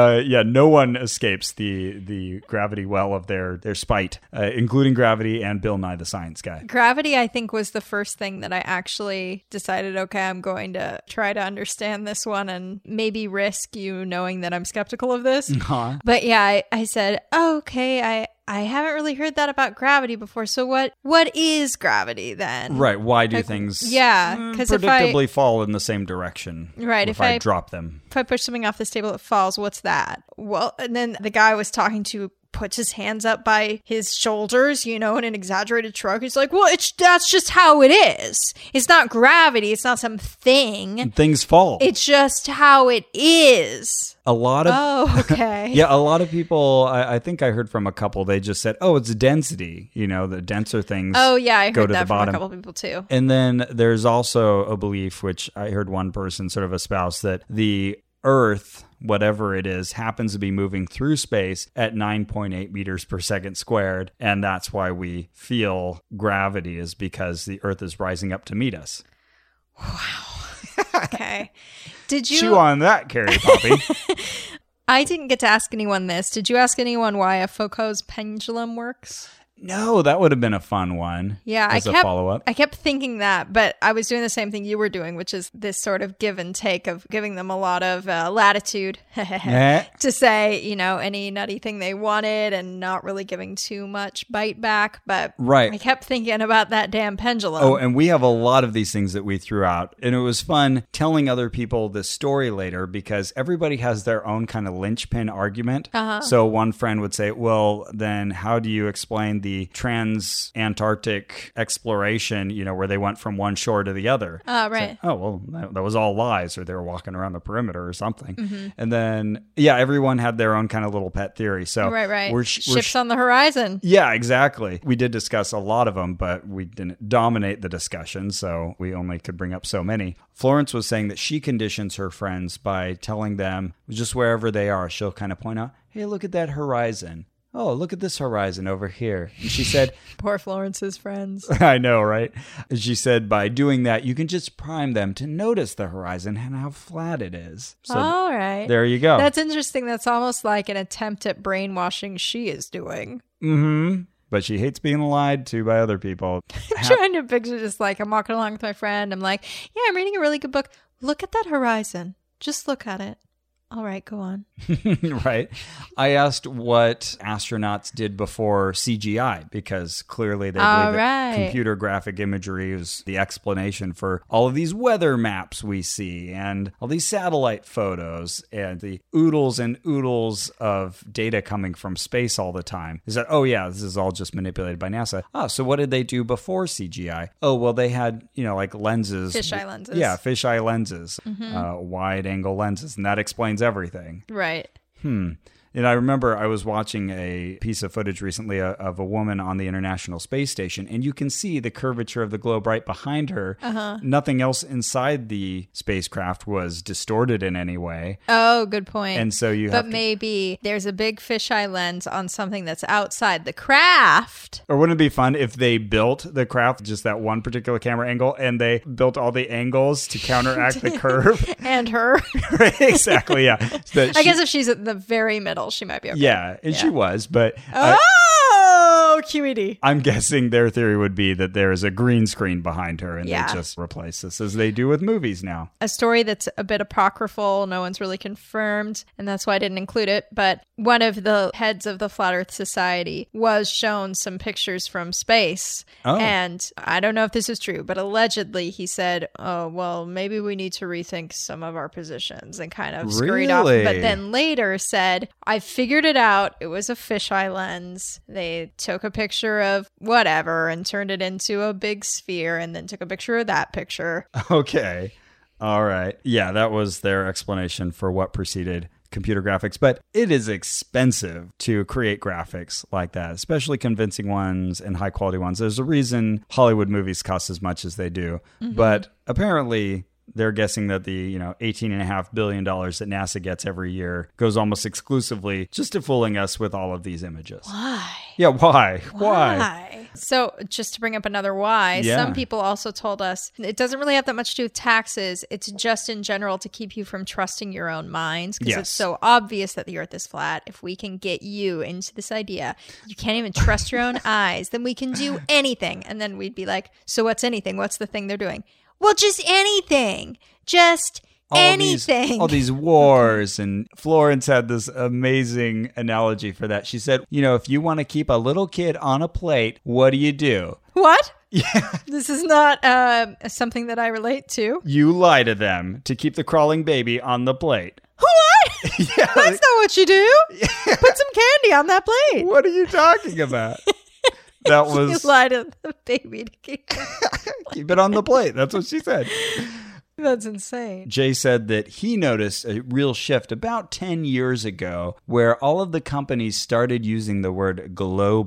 No one escapes the gravity well of their spite, including Gravity and Bill Nye the Science Guy. Gravity, I think, was the first thing that I actually decided, okay, I'm going to try to understand this one and maybe risk you knowing that I'm skeptical of this. Uh-huh. But yeah, I said, oh, okay, I haven't really heard that about gravity before. So what is gravity then? Right. Why do things predictably fall in the same direction? Right. If I drop them. If I push something off this table, it falls. What's that? Well, and then the guy I was talking to puts his hands up by his shoulders, in an exaggerated shrug. He's like, well, that's just how it is. It's not gravity. It's not some thing. Things fall. It's just how it is. A lot of... Oh, okay. Yeah, a lot of people, I think I heard from a couple, they just said, oh, it's density. The denser things Oh, yeah, I go heard to that the from bottom. a couple people too. And then there's also a belief, which I heard one person sort of espouse, that the Earth, whatever it is, happens to be moving through space at 9.8 meters per second squared. And that's why we feel gravity, is because the Earth is rising up to meet us. Wow. Okay. Did you chew on that, Carrie Poppy? I didn't get to ask anyone this. Did you ask anyone why a Foucault's pendulum works? No, that would have been a fun one. Yeah, as a follow-up. I kept thinking that, but I was doing the same thing you were doing, which is this sort of give and take of giving them a lot of latitude to say, any nutty thing they wanted and not really giving too much bite back. But right. I kept thinking about that damn pendulum. Oh, and we have a lot of these things that we threw out. And it was fun telling other people this story later because everybody has their own kind of linchpin argument. So one friend would say, well, then how do you explain the trans-Antarctic exploration, where they went from one shore to the other? Right. So, well, that was all lies, or they were walking around the perimeter or something. Mm-hmm. And then, everyone had their own kind of little pet theory. So right. Ships on the horizon. Yeah, exactly. We did discuss a lot of them, but we didn't dominate the discussion, so we only could bring up so many. Florence was saying that she conditions her friends by telling them, just wherever they are, she'll kind of point out, hey, look at that horizon. Oh, look at this horizon over here. And she said... Poor Florence's friends. I know, right? She said by doing that, you can just prime them to notice the horizon and how flat it is. So all right. There you go. That's interesting. That's almost like an attempt at brainwashing she is doing. Mm-hmm. But she hates being lied to by other people. I'm trying to picture just like I'm walking along with my friend. I'm like, yeah, I'm reading a really good book. Look at that horizon. Just look at it. All right, go on. Right. I asked what astronauts did before CGI, because clearly they believe that computer graphic imagery is the explanation for all of these weather maps we see and all these satellite photos and the oodles and oodles of data coming from space all the time. Is that, this is all just manipulated by NASA. So what did they do before CGI? Oh, well, they had, like lenses. Fisheye lenses. Yeah, fisheye lenses, wide angle lenses. And that explains everything. Right. And I remember I was watching a piece of footage recently of a woman on the International Space Station, and you can see the curvature of the globe right behind her. Nothing else inside the spacecraft was distorted in any way. Oh, good point. And so maybe there's a big fisheye lens on something that's outside the craft. Or wouldn't it be fun if they built the craft, just that one particular camera angle, and they built all the angles to counteract the curve? And her. Right, exactly, yeah. I guess if she's at the very middle, she might be okay. Yeah, and she was, but... QED. I'm guessing their theory would be that there is a green screen behind her and they just replace this, as they do with movies now. A story that's a bit apocryphal, no one's really confirmed, and that's why I didn't include it, but one of the heads of the Flat Earth Society was shown some pictures from space, and I don't know if this is true, but allegedly he said, maybe we need to rethink some of our positions, and kind of scurried off, but then later said, I figured it out, it was a fisheye lens. They took a picture of whatever and turned it into a big sphere, and then took a picture of that picture. Okay. All right. Yeah, that was their explanation for what preceded computer graphics, but it is expensive to create graphics like that, especially convincing ones and high quality ones. There's a reason Hollywood movies cost as much as they do, but apparently they're guessing that the $18.5 billion that NASA gets every year goes almost exclusively just to fooling us with all of these images. Why? Yeah, why? So just to bring up another why, some people also told us it doesn't really have that much to do with taxes. It's just in general to keep you from trusting your own minds, because it's so obvious that the Earth is flat. If we can get you into this idea, you can't even trust your own eyes, then we can do anything. And then we'd be like, so what's anything? What's the thing they're doing? Well, just anything. Just anything. All these wars. And Florence had this amazing analogy for that. She said, if you want to keep a little kid on a plate, what do? What? Yeah. This is not something that I relate to. You lie to them to keep the crawling baby on the plate. What? Yeah, that's not what you do. Yeah. Put some candy on that plate. What are you talking about? That was... You lie to the baby to keep it on the plate. That's what she said. That's insane. Jay said that he noticed a real shift about 10 years ago where all of the companies started using the word global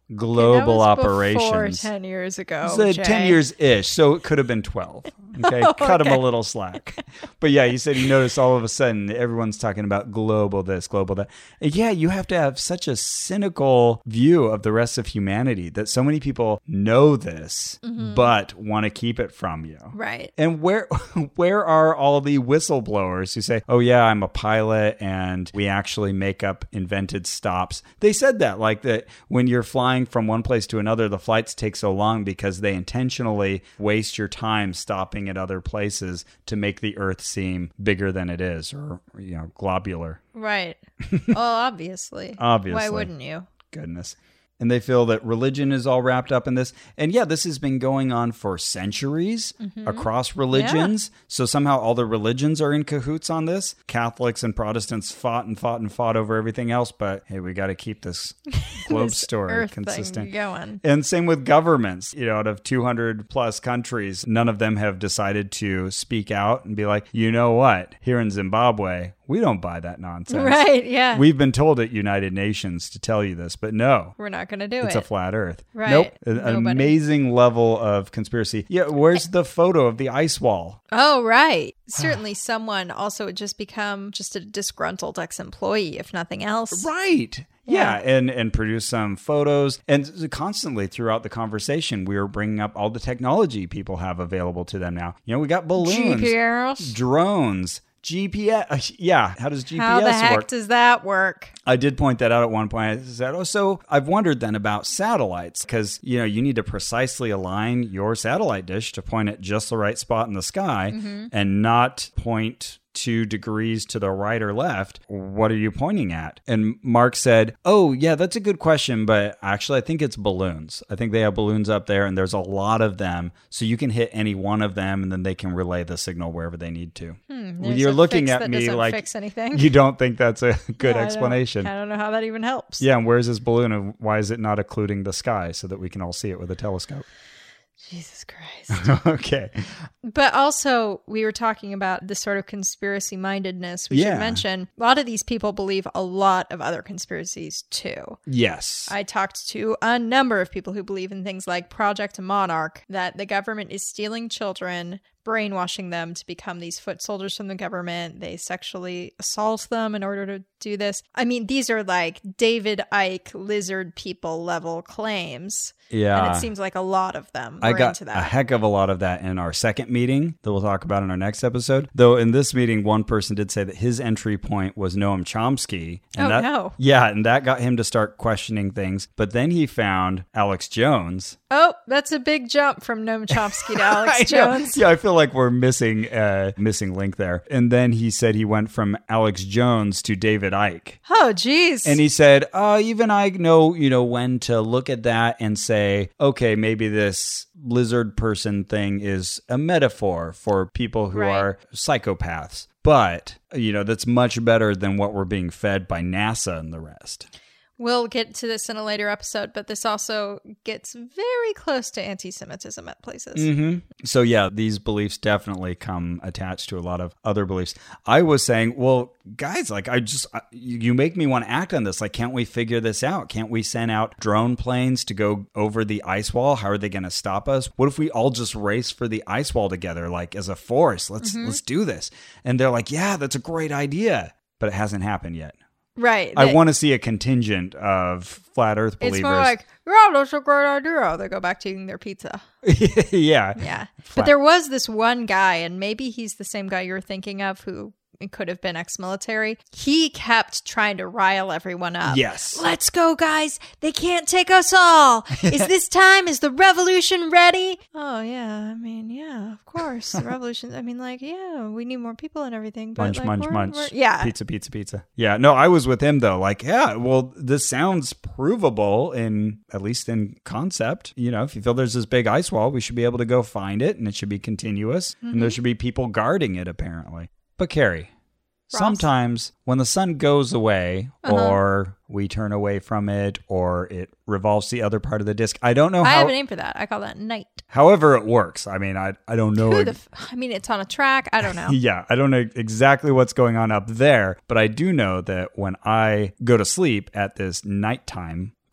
global that was operations. Before 10 years ago. He said 10 years-ish, so it could have been 12. Okay, cut him a little slack. But yeah, he said he noticed all of a sudden everyone's talking about global this, global that. And yeah, you have to have such a cynical view of the rest of humanity that so many people know this, but want to keep it from you. Right. And where are all the whistleblowers who say, oh yeah, I'm a pilot and we actually make up invented stops? They said that, like that when you're flying from one place to another, the flights take so long because they intentionally waste your time stopping at other places to make the Earth seem bigger than it is, or globular. Right. Well, obviously. Obviously. Why wouldn't you? Goodness. And they feel that religion is all wrapped up in this. And yeah, this has been going on for centuries across religions. Yeah. So somehow all the religions are in cahoots on this. Catholics and Protestants fought over everything else. But hey, we got to keep this globe this story Earth consistent. Thing going. And same with governments. Out of 200 plus countries, none of them have decided to speak out and be like, you know what? Here in Zimbabwe, we don't buy that nonsense. Right, yeah. We've been told at United Nations to tell you this, but no. We're not going to do it. It's a flat Earth. Right. Nope. An amazing level of conspiracy. Yeah, where's the photo of the ice wall? Oh, right. Certainly someone also would just become just a disgruntled ex-employee, if nothing else. Right. Yeah, and produce some photos. And constantly throughout the conversation, we were bringing up all the technology people have available to them now. We got balloons, GPS, drones, GPS. Yeah. How does GPS work? How the heck does that work? I did point that out at one point. I said, so I've wondered then about satellites because, you need to precisely align your satellite dish to point at just the right spot in the sky and not point 2 degrees to the right or left. What are you pointing at? And Mark said, oh, yeah, that's a good question. But actually, I think it's balloons. I think they have balloons up there and there's a lot of them. So you can hit any one of them and then they can relay the signal wherever they need to. You're looking at me like fix anything. You don't think that's a good explanation. I don't know how that even helps. Yeah, and where's this balloon and why is it not occluding the sky so that we can all see it with a telescope? Jesus Christ. Okay. But also, we were talking about this sort of conspiracy mindedness. We should mention a lot of these people believe a lot of other conspiracies too. Yes. I talked to a number of people who believe in things like Project Monarch, that the government is stealing children, brainwashing them to become these foot soldiers from the government. They sexually assault them in order to do this. I mean, these are like David Icke lizard people level claims. Yeah. And it seems like a lot of them I got into that. A heck of a lot of that in our second meeting that we'll talk about in our next episode. Though in this meeting, one person did say that his entry point was Noam Chomsky. And no. Yeah, and that got him to start questioning things. But then he found Alex Jones. Oh, that's a big jump from Noam Chomsky to Alex Jones. Yeah, I feel like we're missing link there. And then he said he went from Alex Jones to David Icke. Oh, geez. And he said, even I know, when to look at that and say, okay, maybe this lizard person thing is a metaphor for people who are psychopaths. But, that's much better than what we're being fed by NASA and the rest. We'll get to this in a later episode, but this also gets very close to anti-Semitism at places. Mm-hmm. So yeah, these beliefs definitely come attached to a lot of other beliefs. I was saying, well, guys, like you make me want to act on this. Like, can't we figure this out? Can't we send out drone planes to go over the ice wall? How are they going to stop us? What if we all just race for the ice wall together, like as a force? Let's do this. And they're like, yeah, that's a great idea, but it hasn't happened yet. Right. I want to see a contingent of flat earth believers. It's more like, yeah, that's a great idea. They go back to eating their pizza. Yeah. Yeah. But there was this one guy, and maybe he's the same guy you're thinking of who could have been ex-military. He kept trying to rile everyone up. Yes. Let's go, guys. They can't take us all. Is this time? Is the revolution ready? Oh, yeah. I mean, yeah, of course. The revolution. I mean, like, yeah, we need more people and everything. But Munch. Yeah. Pizza. Yeah. No, I was with him, though. Like, yeah, well, this sounds provable at least in concept. If you feel there's this big ice wall, we should be able to go find it, and it should be continuous. And there should be people guarding it, apparently. But Carrie, sometimes when the sun goes away or we turn away from it or it revolves the other part of the disk, I don't know how... I have a name for that. I call that night. However it works. I mean, I don't know. It's on a track. I don't know. Yeah, I don't know exactly what's going on up there, but I do know that when I go to sleep at this nighttime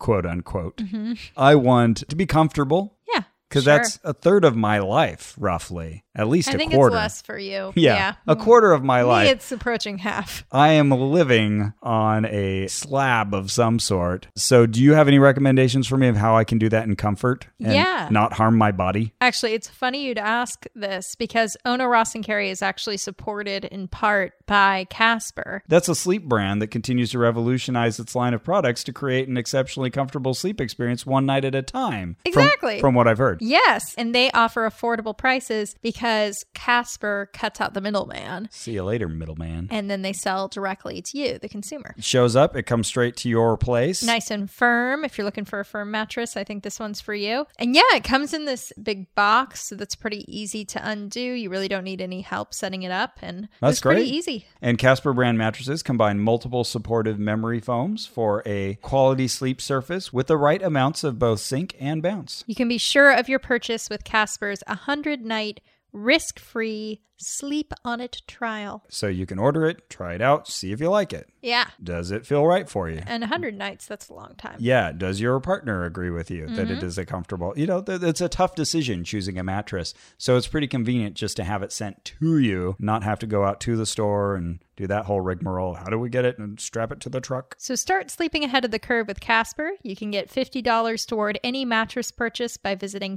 quote unquote. I want to be comfortable. Yeah. Because sure. that's a third of my life, roughly. At least I a think quarter. it's less for you. Yeah, a quarter of my Me, life. it's approaching half. I am living on a slab of some sort. So do you have any recommendations for me of how I can do that in comfort and Yeah. not harm my body? Actually, it's funny you'd ask this because Ono Ross & Carey is actually supported in part by Casper. That's a sleep brand that continues to revolutionize its line of products to create an exceptionally comfortable sleep experience one night at a time. Exactly. From what I've heard. Yes, and they offer affordable prices because Casper cuts out the middleman. See you later, middleman. And then they sell directly to you, the consumer. It shows up, it comes straight to your place. Nice and firm. If you're looking for a firm mattress, I think this one's for you. And yeah, it comes in this big box, so that's pretty easy to undo. You really don't need any help setting it up, and That's it's pretty great. easy. And Casper brand mattresses combine multiple supportive memory foams for a quality sleep surface with the right amounts of both sink and bounce. You can be sure of your purchase with Casper's 100-night risk-free sleep on it trial. So you can order it, try it out, see if you like it. Yeah. Does it feel right for you? And 100 nights, that's a long time. Yeah. Does your partner agree with you that it is a comfortable, it's a tough decision choosing a mattress. So it's pretty convenient just to have it sent to you, not have to go out to the store and do that whole rigmarole. How do we get it and strap it to the truck? So start sleeping ahead of the curve with Casper. You can get $50 toward any mattress purchase by visiting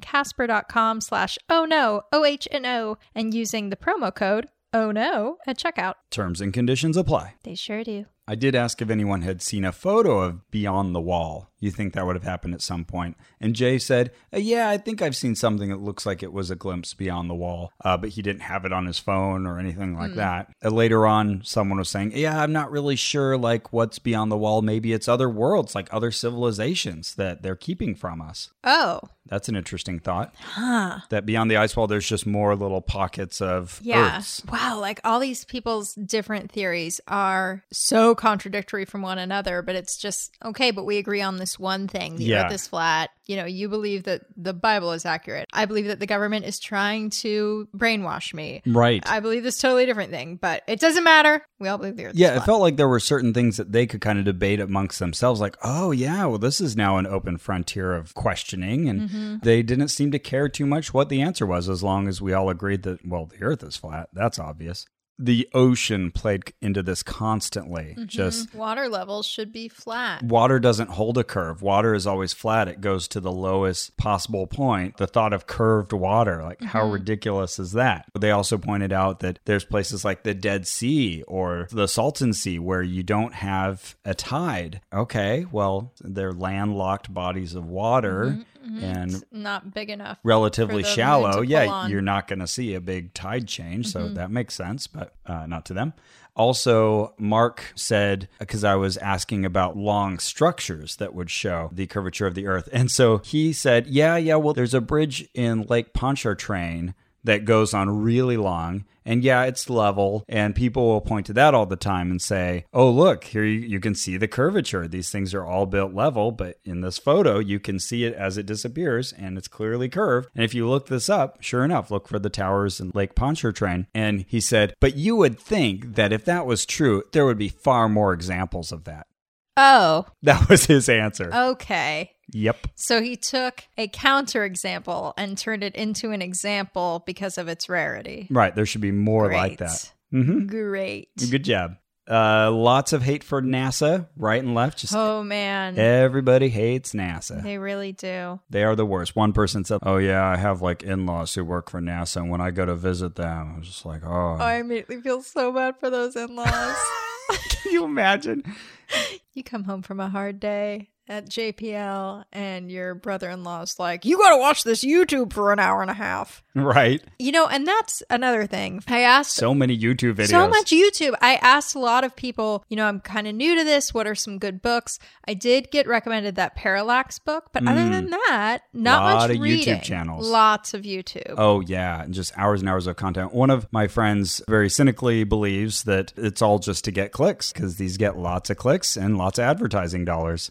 casper.com/ohno, OHNO, and using the promo code OHNO at checkout. Terms and conditions apply. They sure do. I did ask if anyone had seen a photo of Beyond the Wall. You think that would have happened at some point? And Jay said, yeah, I think I've seen something that looks like it was a glimpse beyond the wall, but he didn't have it on his phone or anything like that. Later on, someone was saying, yeah, I'm not really sure like what's beyond the wall. Maybe it's other worlds, like other civilizations that they're keeping from us. Oh. That's an interesting thought. Huh. That beyond the ice wall, there's just more little pockets of Earths. Wow. Like all these people's different theories are so contradictory from one another, but it's just, okay, but we agree on this one thing. The Earth is flat. You believe that the Bible is accurate. I believe that the government is trying to brainwash me. Right. I believe this totally different thing, but it doesn't matter. We all believe the Earth is flat. It felt like there were certain things that they could kind of debate amongst themselves, like, oh, yeah, well, this is now an open frontier of questioning. And they didn't seem to care too much what the answer was, as long as we all agreed that, well, the Earth is flat. That's obvious. The ocean played into this constantly. Just water levels should be flat. water doesn't hold a curve. Water is always flat. It goes to the lowest possible point. The thought of curved water, like how ridiculous is that? They also pointed out that there's places like the Dead Sea or the Salton Sea where you don't have a tide. Okay, well, they're landlocked bodies of water. And It's not big enough. relatively for the shallow, moon to pull on. you're not going to see a big tide change. So that makes sense, but not to them. Also, Mark said, because I was asking about long structures that would show the curvature of the Earth. And so he said, well, there's a bridge in Lake Pontchartrain that goes on really long. And yeah, it's level. And people will point to that all the time and say, oh, look, here you can see the curvature. These things are all built level. But in this photo, you can see it as it disappears and it's clearly curved. And if you look this up, sure enough, look for the towers in Lake Pontchartrain. And he said, but you would think that if that was true, there would be far more examples of that. Oh, That was his answer. okay. Yep. So he took a counterexample and turned it into an example because of its rarity. Right. There should be more Great. like that. Mm-hmm. Great. Good job. Lots of hate for NASA, right and left. Just Oh, man. everybody hates NASA. They really do. They are the worst. One person said, oh, yeah, I have like in-laws who work for NASA. And when I go to visit them, I was just like, oh. I immediately feel so bad for those in-laws. Can you imagine? You come home from a hard day at JPL and your brother-in-law's like, you gotta watch this YouTube for an hour and a half. Right. And that's another thing. I asked So many YouTube videos. so much YouTube. I asked a lot of people, I'm kind of new to this. What are some good books? I did get recommended that Parallax book, but other than that, not Lot much of reading. YouTube channels. Lots of YouTube. Oh, yeah. And just hours and hours of content. One of my friends very cynically believes that it's all just to get clicks because these get lots of clicks and lots of advertising dollars. I wouldn't be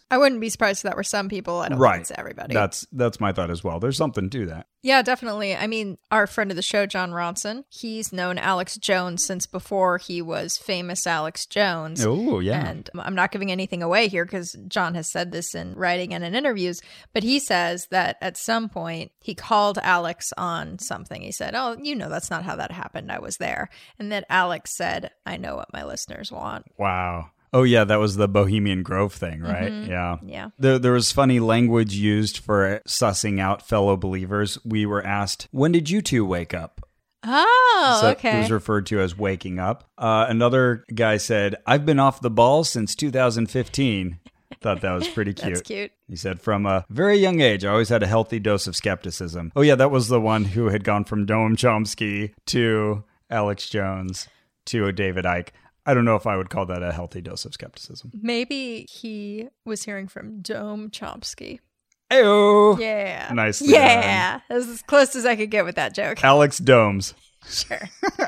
be surprised if that were some people. I don't Right. think it's everybody. That's my thought as well. There's something to that. Yeah, definitely. I mean, our friend of the show, John Ronson, he's known Alex Jones since before he was famous Alex Jones. Oh, yeah. And I'm not giving anything away here because John has said this in writing and in interviews, but he says that at some point he called Alex on something. He said, "Oh, that's not how that happened. I was there." And that Alex said, "I know what my listeners want." Wow. Oh, yeah, that was the Bohemian Grove thing, right? Yeah. Yeah. There was funny language used for sussing out fellow believers. We were asked, when did you two wake up? Oh, So okay. it was referred to as waking up. Another guy said, I've been off the ball since 2015. Thought that was pretty cute. That's cute. He said, from a very young age, I always had a healthy dose of skepticism. Oh, yeah, that was the one who had gone from Noam Chomsky to Alex Jones to David Icke. I don't know if I would call that a healthy dose of skepticism. Maybe he was hearing from Noam Chomsky. Ayo! Yeah. Nicely Yeah. That was as close as I could get with that joke. Alex Domes. Sure.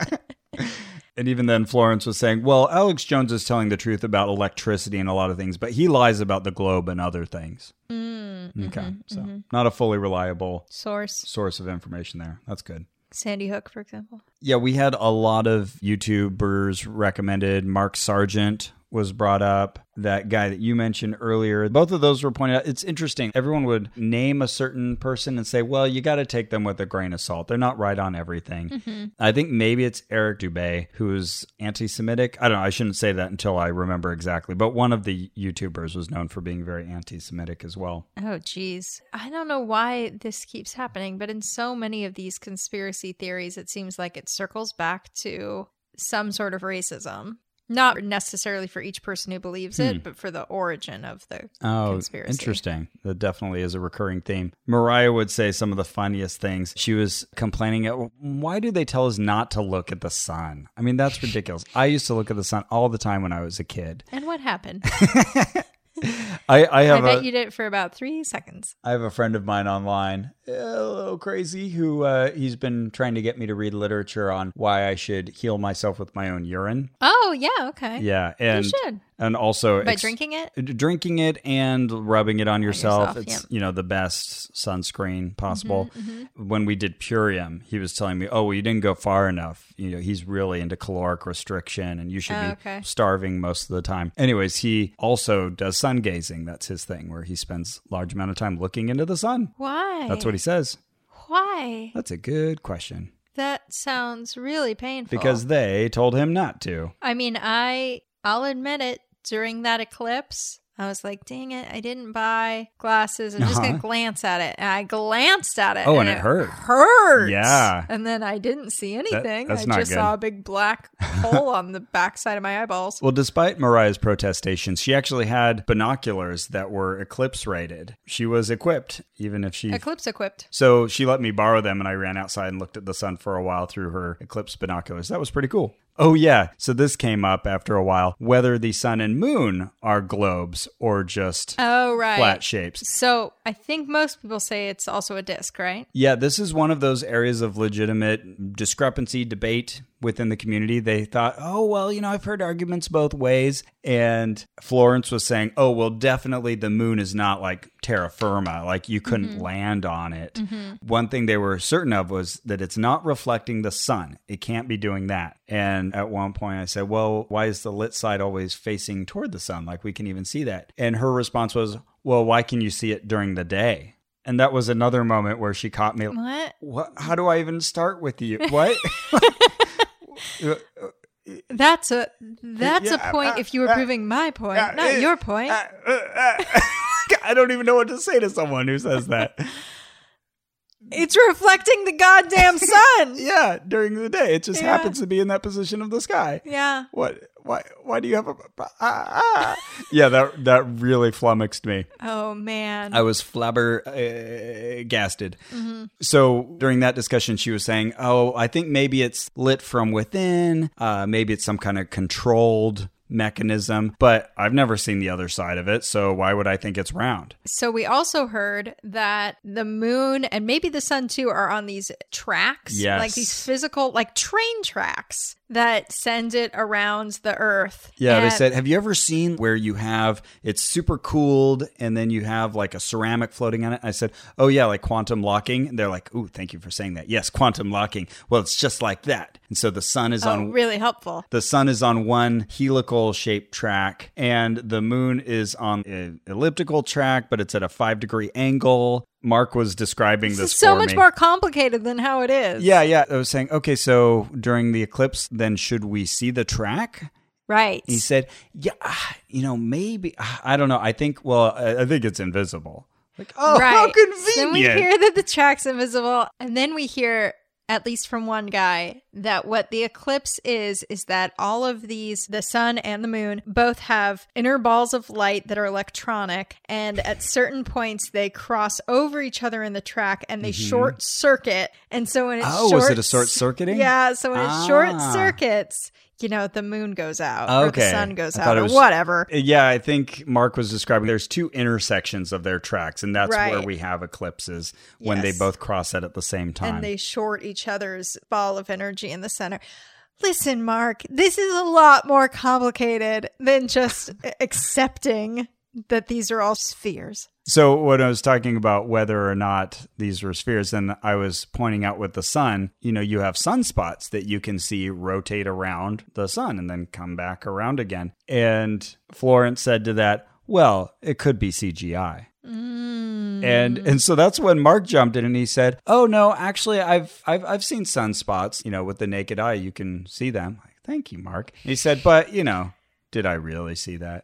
And even then, Florence was saying, well, Alex Jones is telling the truth about electricity and a lot of things, but he lies about the globe and other things. Okay, so not a fully reliable source of information there. That's good. Sandy Hook, for example. Yeah, we had a lot of YouTubers recommended. Mark Sargent was brought up. That guy that you mentioned earlier. Both of those were pointed out. It's interesting. Everyone would name a certain person and say, well, you got to take them with a grain of salt. They're not right on everything. I think maybe it's Eric Dubé, who's anti-Semitic. I don't know. I shouldn't say that until I remember exactly. But one of the YouTubers was known for being very anti-Semitic as well. Oh, geez. I don't know why this keeps happening, but in so many of these conspiracy theories, it seems like it circles back to some sort of racism. Not necessarily for each person who believes it, but for the origin of the conspiracy. Interesting. That definitely is a recurring theme. Mariah would say some of the funniest things. She was complaining, why do they tell us not to look at the sun? I mean, that's ridiculous. I used to look at the sun all the time when I was a kid. And what happened? I bet you did it for about 3 seconds. I have a friend of mine online, a little crazy, who he's been trying to get me to read literature on why I should heal myself with my own urine. Oh, yeah, okay. Yeah, You should. and also By drinking it? Drinking it and rubbing it on yourself. It's yeah. the best sunscreen possible. When we did Purium, he was telling me, well, you didn't go far enough. He's really into caloric restriction and you should be starving most of the time. Anyways, he also does sun gazing. That's his thing, where he spends a large amount of time looking into the sun. Why? That's what he says. Why? That's a good question. That sounds really painful. Because they told him not to. I mean, I'll admit it. During that eclipse, I was like, dang it, I didn't buy glasses. I'm just going to glance at it. And I glanced at it. Oh, and it hurt. Hurt. Yeah. And then I didn't see anything. That's I not just good. saw a big black hole on the backside of my eyeballs. Well, despite Mariah's protestations, she actually had binoculars that were eclipse rated. She was equipped, even if she... Eclipse equipped. So she let me borrow them, and I ran outside and looked at the sun for a while through her eclipse binoculars. That was pretty cool. Oh, yeah. So this came up after a while, whether the sun and moon are globes or just flat shapes. So I think most people say it's also a disc, right? Yeah, this is one of those areas of legitimate discrepancy, debate within the community. They thought, I've heard arguments both ways. And Florence was saying, definitely the moon is not like terra firma, like you couldn't land on it. One thing they were certain of was that it's not reflecting the sun. It can't be doing that. And at one point I said, well, why is the lit side always facing toward the sun? Like we can even see that. And her response was, well, why can you see it during the day? And that was another moment where she caught me. What? How do I even start with you? What? That's a point if you were proving my point, not your point. I don't even know what to say to someone who says that. It's reflecting the goddamn sun. Yeah, during the day. It just happens to be in that position of the sky. Yeah. What? Why do you have a... Yeah, that really flummoxed me. Oh, man. I was flabbergasted. So during that discussion, she was saying, I think maybe it's lit from within. Maybe it's some kind of controlled mechanism, but I've never seen the other side of it, so why would I think it's round? So we also heard that the moon and maybe the sun too are on these tracks, yes, like these physical, like train tracks that send it around the Earth. Yeah, they said, have you ever seen where you have, it's super cooled and then you have like a ceramic floating on it? I said, oh yeah, like quantum locking. And they're like, ooh, thank you for saying that. Yes, quantum locking. Well, it's just like that. And so the sun is on really helpful. The sun is on one helical shaped track and the moon is on an elliptical track, but it's at a 5-degree angle. Mark was describing this is so for much me. more complicated than how it is. Yeah. I was saying, okay, so during the eclipse, then should we see the track? Right. He said, yeah, maybe. I don't know. I think it's invisible. Like, oh, right. How convenient. So then we hear that the track's invisible. And then we hear, at least from one guy, that what the eclipse is that all of these, the sun and the moon, both have inner balls of light that are electronic. And at certain points, they cross over each other in the track and they short circuit. And so when it was it a short circuiting? Yeah. So when it short circuits, the moon goes out or the sun goes out or whatever. Yeah, I think Mark was describing there's two intersections of their tracks, and that's where we have eclipses when they both cross at the same time. And they short each other's ball of energy in the center. Listen, Mark, this is a lot more complicated than just accepting that these are all spheres. So when I was talking about whether or not these were spheres, then I was pointing out with the sun, you have sunspots that you can see rotate around the sun and then come back around again. And Florence said to that, well, it could be CGI. And so that's when Mark jumped in and he said, oh no, actually I've seen sunspots, with the naked eye, you can see them. Like, thank you, Mark. And he said, but did I really see that?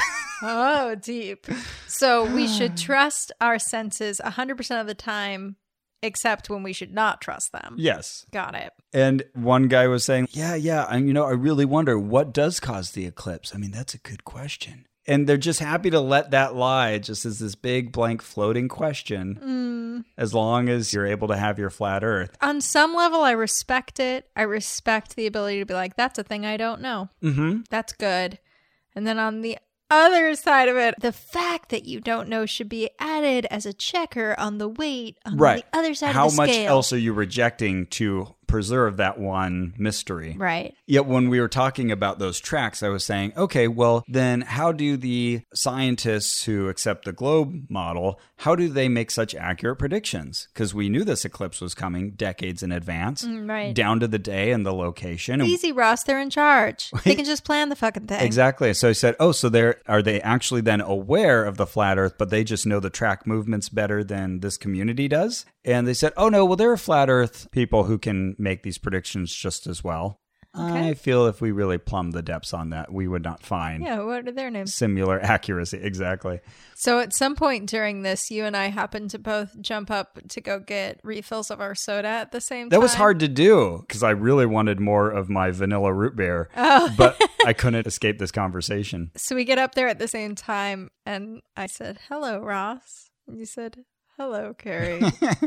Oh, deep. So we should trust our senses 100% of the time, except when we should not trust them. Yes. Got it. And one guy was saying, yeah. And, I really wonder what does cause the eclipse. I mean, that's a good question. And they're just happy to let that lie just as this big blank floating question, as long as you're able to have your flat earth. On some level, I respect it. I respect the ability to be like, that's a thing I don't know. Mm-hmm. That's good. And then on the other side of it, the fact that you don't know should be added as a checker on the weight on the other side of the scale. How much else are you rejecting to preserve that one mystery? Right. Yet when we were talking about those tracks, I was saying, okay, well, then how do the scientists who accept the globe model, how do they make such accurate predictions? Because we knew this eclipse was coming decades in advance, down to the day and the location. Easy, Ross. They're in charge. They can just plan the fucking thing. Exactly. So I said, are they actually then aware of the flat earth, but they just know the track movements better than this community does? And they said, oh no, well, there are flat earth people who can make these predictions just as well. Okay. I feel if we really plumb the depths on that, we would not find what are their names? Similar accuracy. Exactly. So at some point during this, you and I happened to both jump up to go get refills of our soda at the same time. That was hard to do because I really wanted more of my vanilla root beer, but I couldn't escape this conversation. So we get up there at the same time and I said, hello, Ross. And you said, hello, Carrie.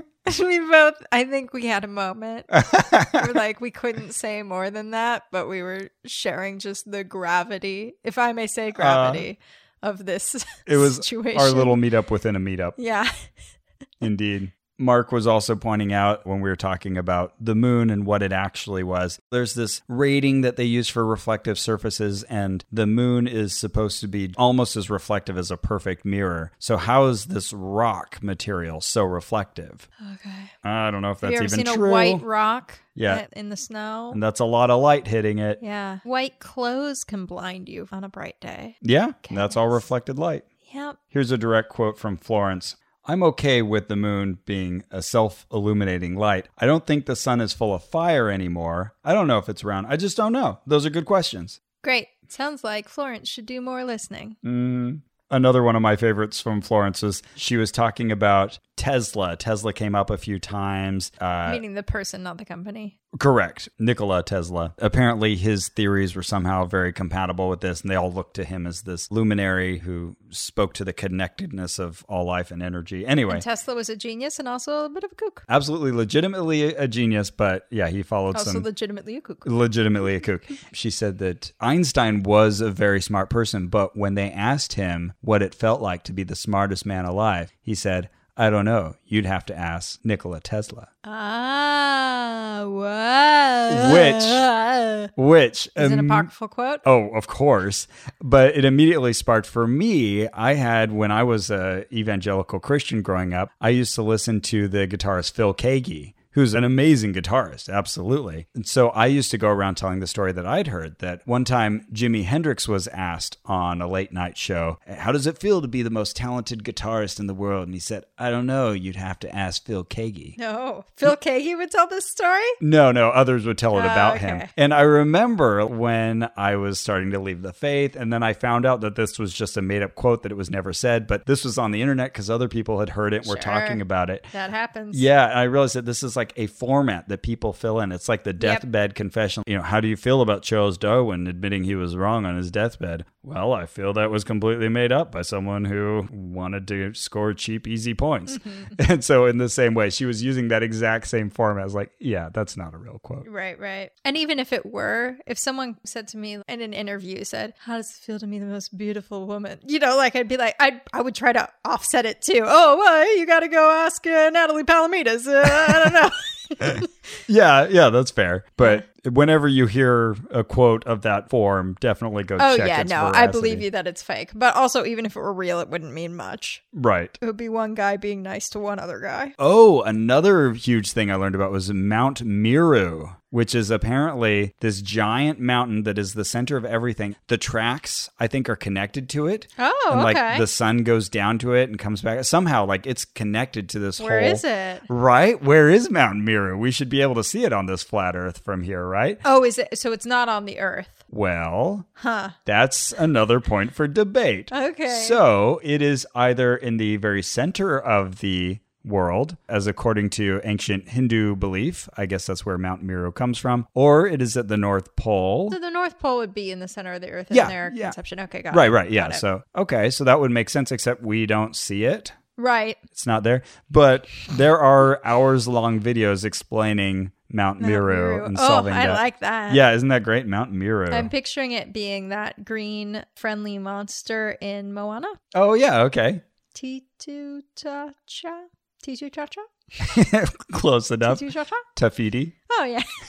We both, I think we had a moment where we couldn't say more than that, but we were sharing just the gravity, if I may say gravity, of this it was situation. Our little meetup within a meetup. Yeah. Indeed. Mark was also pointing out when we were talking about the moon and what it actually was. There's this rating that they use for reflective surfaces, and the moon is supposed to be almost as reflective as a perfect mirror. So how is this rock material so reflective? Okay. I don't know if that's even true. Have you ever seen a white rock in the snow? And that's a lot of light hitting it. Yeah. White clothes can blind you on a bright day. Yeah, that's all reflected light. Yep. Here's a direct quote from Florence. I'm okay with the moon being a self-illuminating light. I don't think the sun is full of fire anymore. I don't know if it's round. I just don't know. Those are good questions. Great. Sounds like Florence should do more listening. Another one of my favorites from Florence was she was talking about Tesla. Tesla came up a few times. Meaning the person, not the company. Correct. Nikola Tesla. Apparently his theories were somehow very compatible with this, and they all looked to him as this luminary who spoke to the connectedness of all life and energy. Anyway. And Tesla was a genius and also a bit of a kook. Absolutely, legitimately a genius, but yeah, he followed also legitimately a kook. Legitimately a kook. She said that Einstein was a very smart person, but when they asked him what it felt like to be the smartest man alive, he said, I don't know. You'd have to ask Nikola Tesla. Ah, what? Which is an apocryphal quote? Oh, of course. But it immediately sparked for me. When I was an evangelical Christian growing up, I used to listen to the guitarist Phil Keaggy, who's an amazing guitarist, absolutely. And so I used to go around telling the story that I'd heard, that one time Jimi Hendrix was asked on a late night show, how does it feel to be the most talented guitarist in the world? And he said, I don't know, you'd have to ask Phil Keaggy. No, Phil Keaggy would tell this story? No, others would tell it about okay. him. And I remember when I was starting to leave the faith, and then I found out that this was just a made-up quote, that it was never said, but this was on the internet because other people had heard it and were talking about it. That happens. Yeah, and I realized that this is like a format that people fill in. It's like the deathbed confession. How do you feel about Charles Darwin admitting he was wrong on his deathbed? Well, I feel that was completely made up by someone who wanted to score cheap, easy points. Mm-hmm. And so in the same way, she was using that exact same format. I was like, yeah, that's not a real quote. Right. And even if it were, if someone said to me in an interview, said, how does it feel to be the most beautiful woman? I'd be like, I would try to offset it too. Oh, well, you got to go ask Natalie Palamides. I don't know. Yeah, that's fair. But whenever you hear a quote of that form, definitely go check its veracity. I believe you that it's fake. But also, even if it were real, it wouldn't mean much. Right. It would be one guy being nice to one other guy. Oh, another huge thing I learned about was Mount Meru, which is apparently this giant mountain that is the center of everything. The tracks, I think, are connected to it. Oh, and, okay. The sun goes down to it and comes back. Somehow, it's connected to this Where is it? Right? Where is Mount Meru? We should be able to see it on this flat Earth from here, right? Oh, is it? So it's not on the Earth. Well, that's another point for debate. Okay. So it is either in the very center of the world, as according to ancient Hindu belief, I guess that's where Mount Meru comes from, or it is at the North Pole. So the North Pole would be in the center of the Earth in their conception. Okay, got it. Right, yeah. So that would make sense, except we don't see it. Right. It's not there. But there are hours-long videos explaining Mount Meru and solving that. I like that. Yeah, isn't that great? Mount Meru. I'm picturing it being that green friendly monster in Moana. Oh, yeah, okay. Titu Cha-Cha? Titu Cha-Cha? Close enough. Titu Cha-Cha? Tafiti. Oh,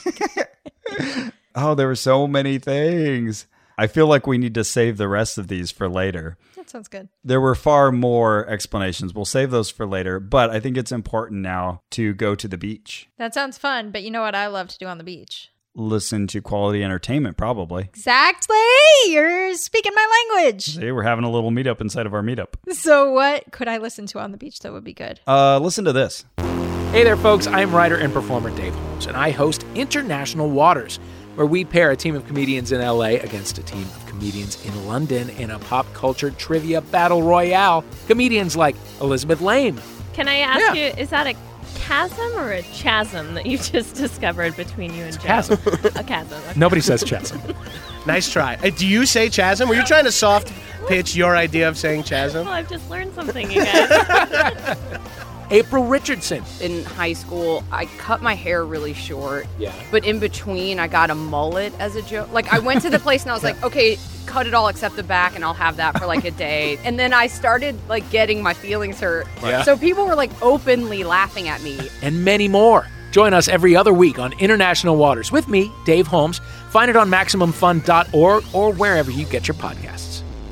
yeah. Oh, there were so many things. I feel like we need to save the rest of these for later. That sounds good. There were far more explanations. We'll save those for later, but I think it's important now to go to the beach. That sounds fun, but you know what I love to do on the beach? Listen to quality entertainment, probably. Exactly! You're speaking my language! See, we're having a little meetup inside of our meetup. So what could I listen to on the beach that would be good? Listen to this. Hey there, folks. I'm writer and performer Dave Holmes, and I host International Waters, where we pair a team of comedians in LA against a team of comedians in London in a pop culture trivia battle royale. Comedians like Elizabeth Lame. Can I ask you, is that a chasm or a chasm that you just discovered between you and Joe? Chasm. A chasm. Okay. Nobody says chasm. Nice try. Do you say chasm? Were you trying to soft pitch your idea of saying chasm? Well, I've just learned something, you guys. April Richardson. In high school, I cut my hair really short. Yeah. But in between, I got a mullet as a joke. I went to the place and I was like, okay, cut it all except the back and I'll have that for a day. And then I started getting my feelings hurt. Yeah. So people were openly laughing at me. And many more. Join us every other week on International Waters with me, Dave Holmes. Find it on MaximumFun.org or wherever you get your podcasts.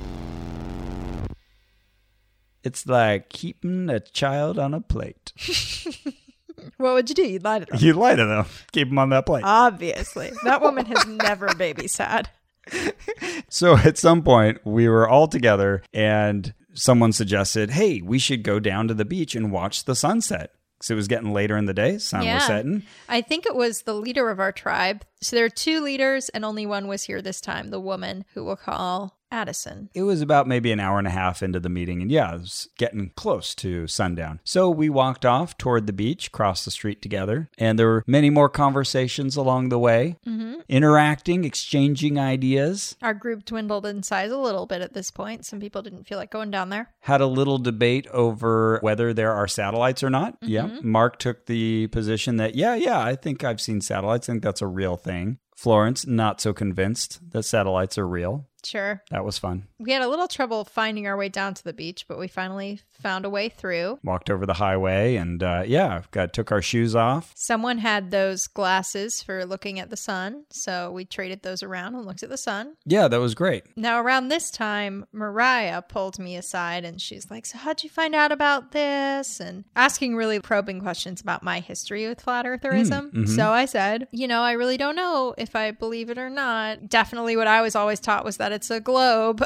It's like keeping a child on a plate. What would you do? You'd light it up. You'd light it, though. Keep him on that plate. Obviously. That woman has never babysat. So at some point, we were all together and someone suggested, hey, we should go down to the beach and watch the sunset. Because it was getting later in the day. Sun was setting. I think it was the leader of our tribe. So there are two leaders and only one was here this time, the woman who we'll call Addison. It was about maybe an hour and a half into the meeting, and it was getting close to sundown. So we walked off toward the beach, crossed the street together, and there were many more conversations along the way, interacting, exchanging ideas. Our group dwindled in size a little bit at this point. Some people didn't feel like going down there. Had a little debate over whether there are satellites or not. Yeah. Mark took the position that, I think I've seen satellites. I think that's a real thing. Florence, not so convinced that satellites are real. Sure. That was fun. We had a little trouble finding our way down to the beach, but we finally found a way through. Walked over the highway and took our shoes off. Someone had those glasses for looking at the sun, so we traded those around and looked at the sun. Yeah, that was great. Now, around this time, Mariah pulled me aside and she's like, so how'd you find out about this? And asking really probing questions about my history with flat eartherism. So I said, I really don't know if I believe it or not. Definitely what I was always taught was that it's a globe.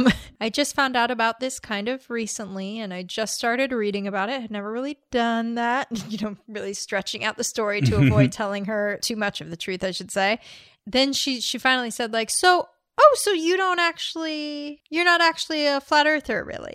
I just found out about this kind of recently and I just started reading about it. I had never really done that, really stretching out the story to avoid telling her too much of the truth, I should say. Then she finally said like, so you're not actually a flat earther, really?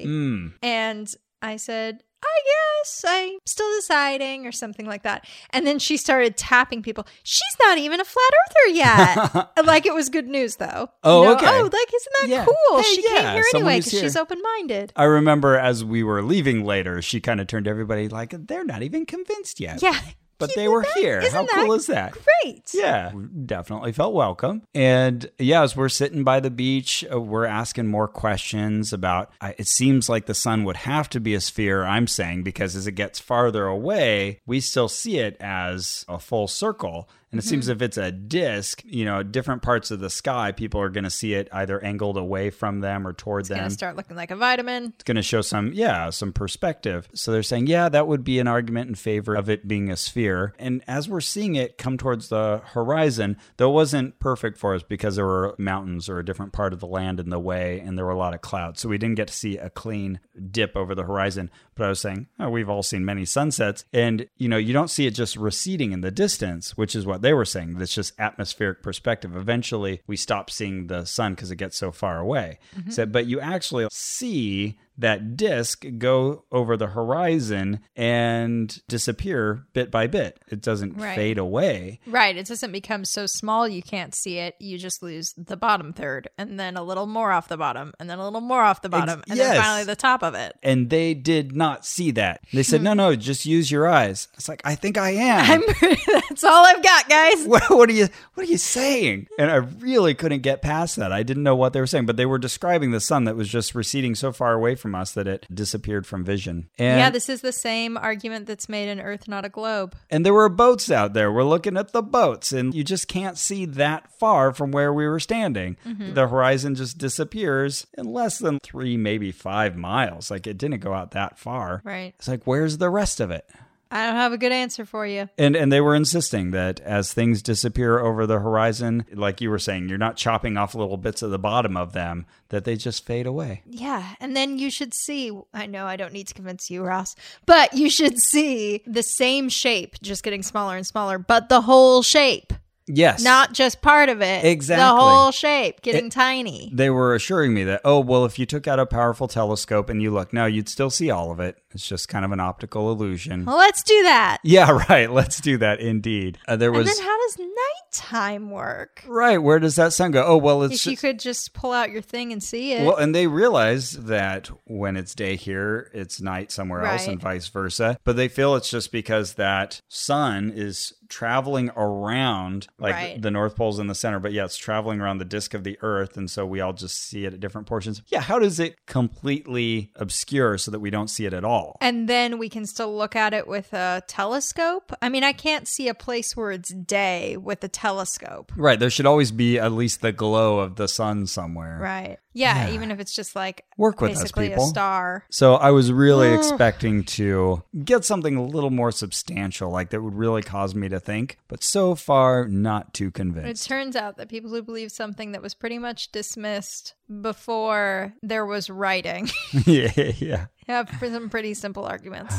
And I said, I guess I'm still deciding or something like that. And then she started tapping people. She's not even a flat earther yet. Like it was good news though. Oh, okay. Oh, like isn't that cool? Hey, she came here someone anyway who's because here. she's open-minded. I remember as we were leaving later, she kind of turned to everybody like, they're not even convinced yet. Yeah. But they were here. How cool is that? Great. Yeah, we definitely felt welcome. And as we're sitting by the beach, we're asking more questions about, it seems like the sun would have to be a sphere, I'm saying, because as it gets farther away, we still see it as a full circle. And it seems if it's a disc, different parts of the sky, people are going to see it either angled away from them or toward them. It's going to start looking like a vitamin. It's going to show some perspective. So they're saying, that would be an argument in favor of it being a sphere. And as we're seeing it come towards the horizon, though it wasn't perfect for us because there were mountains or a different part of the land in the way, and there were a lot of clouds. So we didn't get to see a clean dip over the horizon. But I was saying, we've all seen many sunsets. And, you don't see it just receding in the distance, which is what they were saying. That's just atmospheric perspective. Eventually, we stop seeing the sun because it gets so far away. But you actually see that disk go over the horizon and disappear bit by bit. It doesn't fade away. Right. It doesn't become so small you can't see it. You just lose the bottom third and then a little more off the bottom and then a little more off the bottom and then finally the top of it. And they did not see that. They said, no, just use your eyes. It's like, I think I am. That's all I've got, guys. What are you saying? And I really couldn't get past that. I didn't know what they were saying, but they were describing the sun that was just receding so far away from us that it disappeared from vision. And this is the same argument that's made in Earth, Not a Globe. And there were boats out there. We're looking at the boats, and you just can't see that far from where we were standing. The horizon just disappears in less than 3, maybe 5 miles. Like, it didn't go out that far. Right. It's like, where's the rest of it? I don't have a good answer for you. And they were insisting that as things disappear over the horizon, like you were saying, you're not chopping off little bits at the bottom of them, that they just fade away. Yeah. And then you should see, I know I don't need to convince you, Ross, but you should see the same shape just getting smaller and smaller, but the whole shape. Yes. Not just part of it. Exactly. The whole shape getting tiny. They were assuring me that, if you took out a powerful telescope and you look, no, you'd still see all of it. It's just kind of an optical illusion. Well, let's do that. Yeah, right. Let's do that indeed. And then how does nighttime work? Right. Where does that sun go? If you could just pull out your thing and see it. Well, and they realize that when it's day here, it's night somewhere else and vice versa. But they feel it's just because that sun is traveling around, the North Pole's in the center, but it's traveling around the disk of the Earth, and so we all just see it at different portions. Yeah, how does it completely obscure so that we don't see it at all? And then we can still look at it with a telescope? I mean, I can't see a place where it's day with a telescope. Right, there should always be at least the glow of the sun somewhere. Right. Yeah, even if it's just work with basically us, people. A star. So I was really expecting to get something a little more substantial, that would really cause me to think, but so far not too convinced. It turns out that people who believe something that was pretty much dismissed before there was writing yeah have some pretty simple arguments.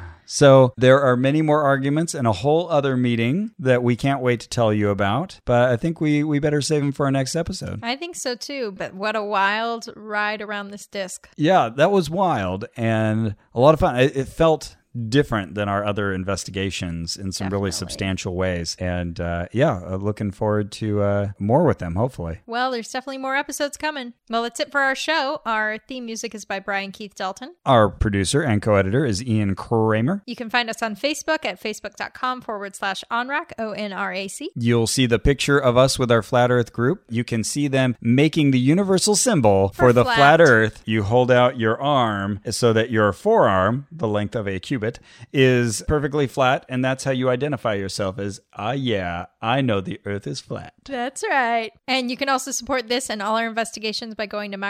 So there are many more arguments and a whole other meeting that we can't wait to tell you about, but I think we better save them for our next episode. I think so too, but what a wild ride around this disc. Yeah, that was wild and a lot of fun. It felt different than our other investigations in some really substantial ways. And looking forward to more with them, hopefully. Well, there's definitely more episodes coming. Well, that's it for our show. Our theme music is by Brian Keith Dalton. Our producer and co-editor is Ian Kramer. You can find us on Facebook at facebook.com/ONRAC, ONRAC. You'll see the picture of us with our Flat Earth group. You can see them making the universal symbol for the flat Earth. You hold out your arm so that your forearm, the length of a cubit, is perfectly flat, and that's how you identify yourself as, I know the Earth is flat. That's right. And you can also support this and all our investigations by going to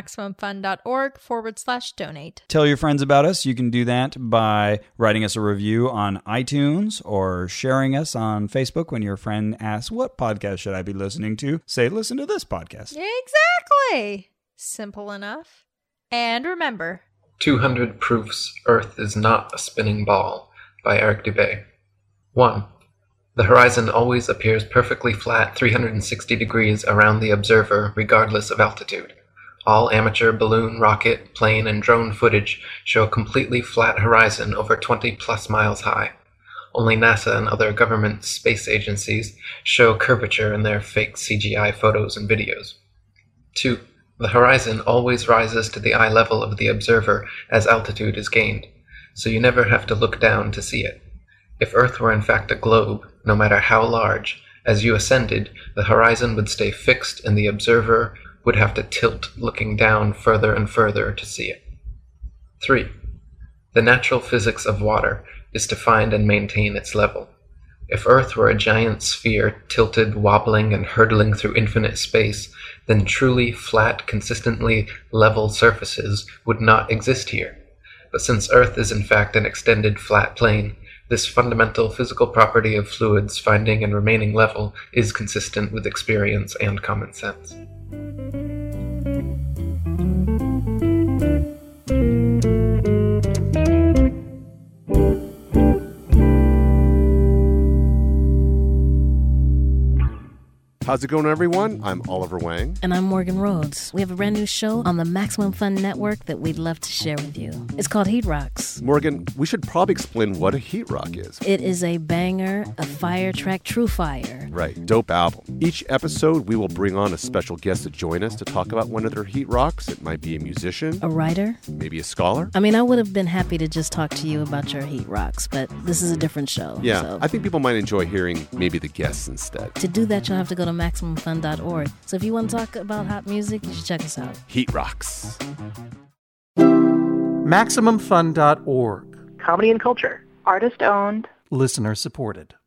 MaximumFun.org/donate. Tell your friends about us. You can do that by writing us a review on iTunes or sharing us on Facebook. When your friend asks, what podcast should I be listening to? Say, listen to this podcast. Exactly. Simple enough. And remember, 200 Proofs Earth is Not a Spinning Ball by Eric Dubay. 1. The horizon always appears perfectly flat 360 degrees around the observer regardless of altitude. All amateur balloon, rocket, plane, and drone footage show a completely flat horizon over 20 plus miles high. Only NASA and other government space agencies show curvature in their fake CGI photos and videos. 2. The horizon always rises to the eye level of the observer as altitude is gained, so you never have to look down to see it. If Earth were in fact a globe, no matter how large, as you ascended, the horizon would stay fixed and the observer would have to tilt looking down further and further to see it. 3. The natural physics of water is to find and maintain its level. If Earth were a giant sphere tilted, wobbling, and hurtling through infinite space, then truly flat, consistently level surfaces would not exist here. But since Earth is in fact an extended flat plane, this fundamental physical property of fluids finding and remaining level is consistent with experience and common sense. How's it going, everyone? I'm Oliver Wang. And I'm Morgan Rhodes. We have a brand new show on the Maximum Fun Network that we'd love to share with you. It's called Heat Rocks. Morgan, we should probably explain what a heat rock is. It is a banger, a fire track, true fire. Right, dope album. Each episode, we will bring on a special guest to join us to talk about one of their heat rocks. It might be a musician. A writer. Maybe a scholar. I mean, I would have been happy to just talk to you about your heat rocks, but this is a different show. Yeah, so. I think people might enjoy hearing maybe the guests instead. To do that, you'll have to go to MaximumFun.org. So if you want to talk about hot music, you should check us out. Heat Rocks. MaximumFun.org. Comedy and culture. Artist owned. Listener supported.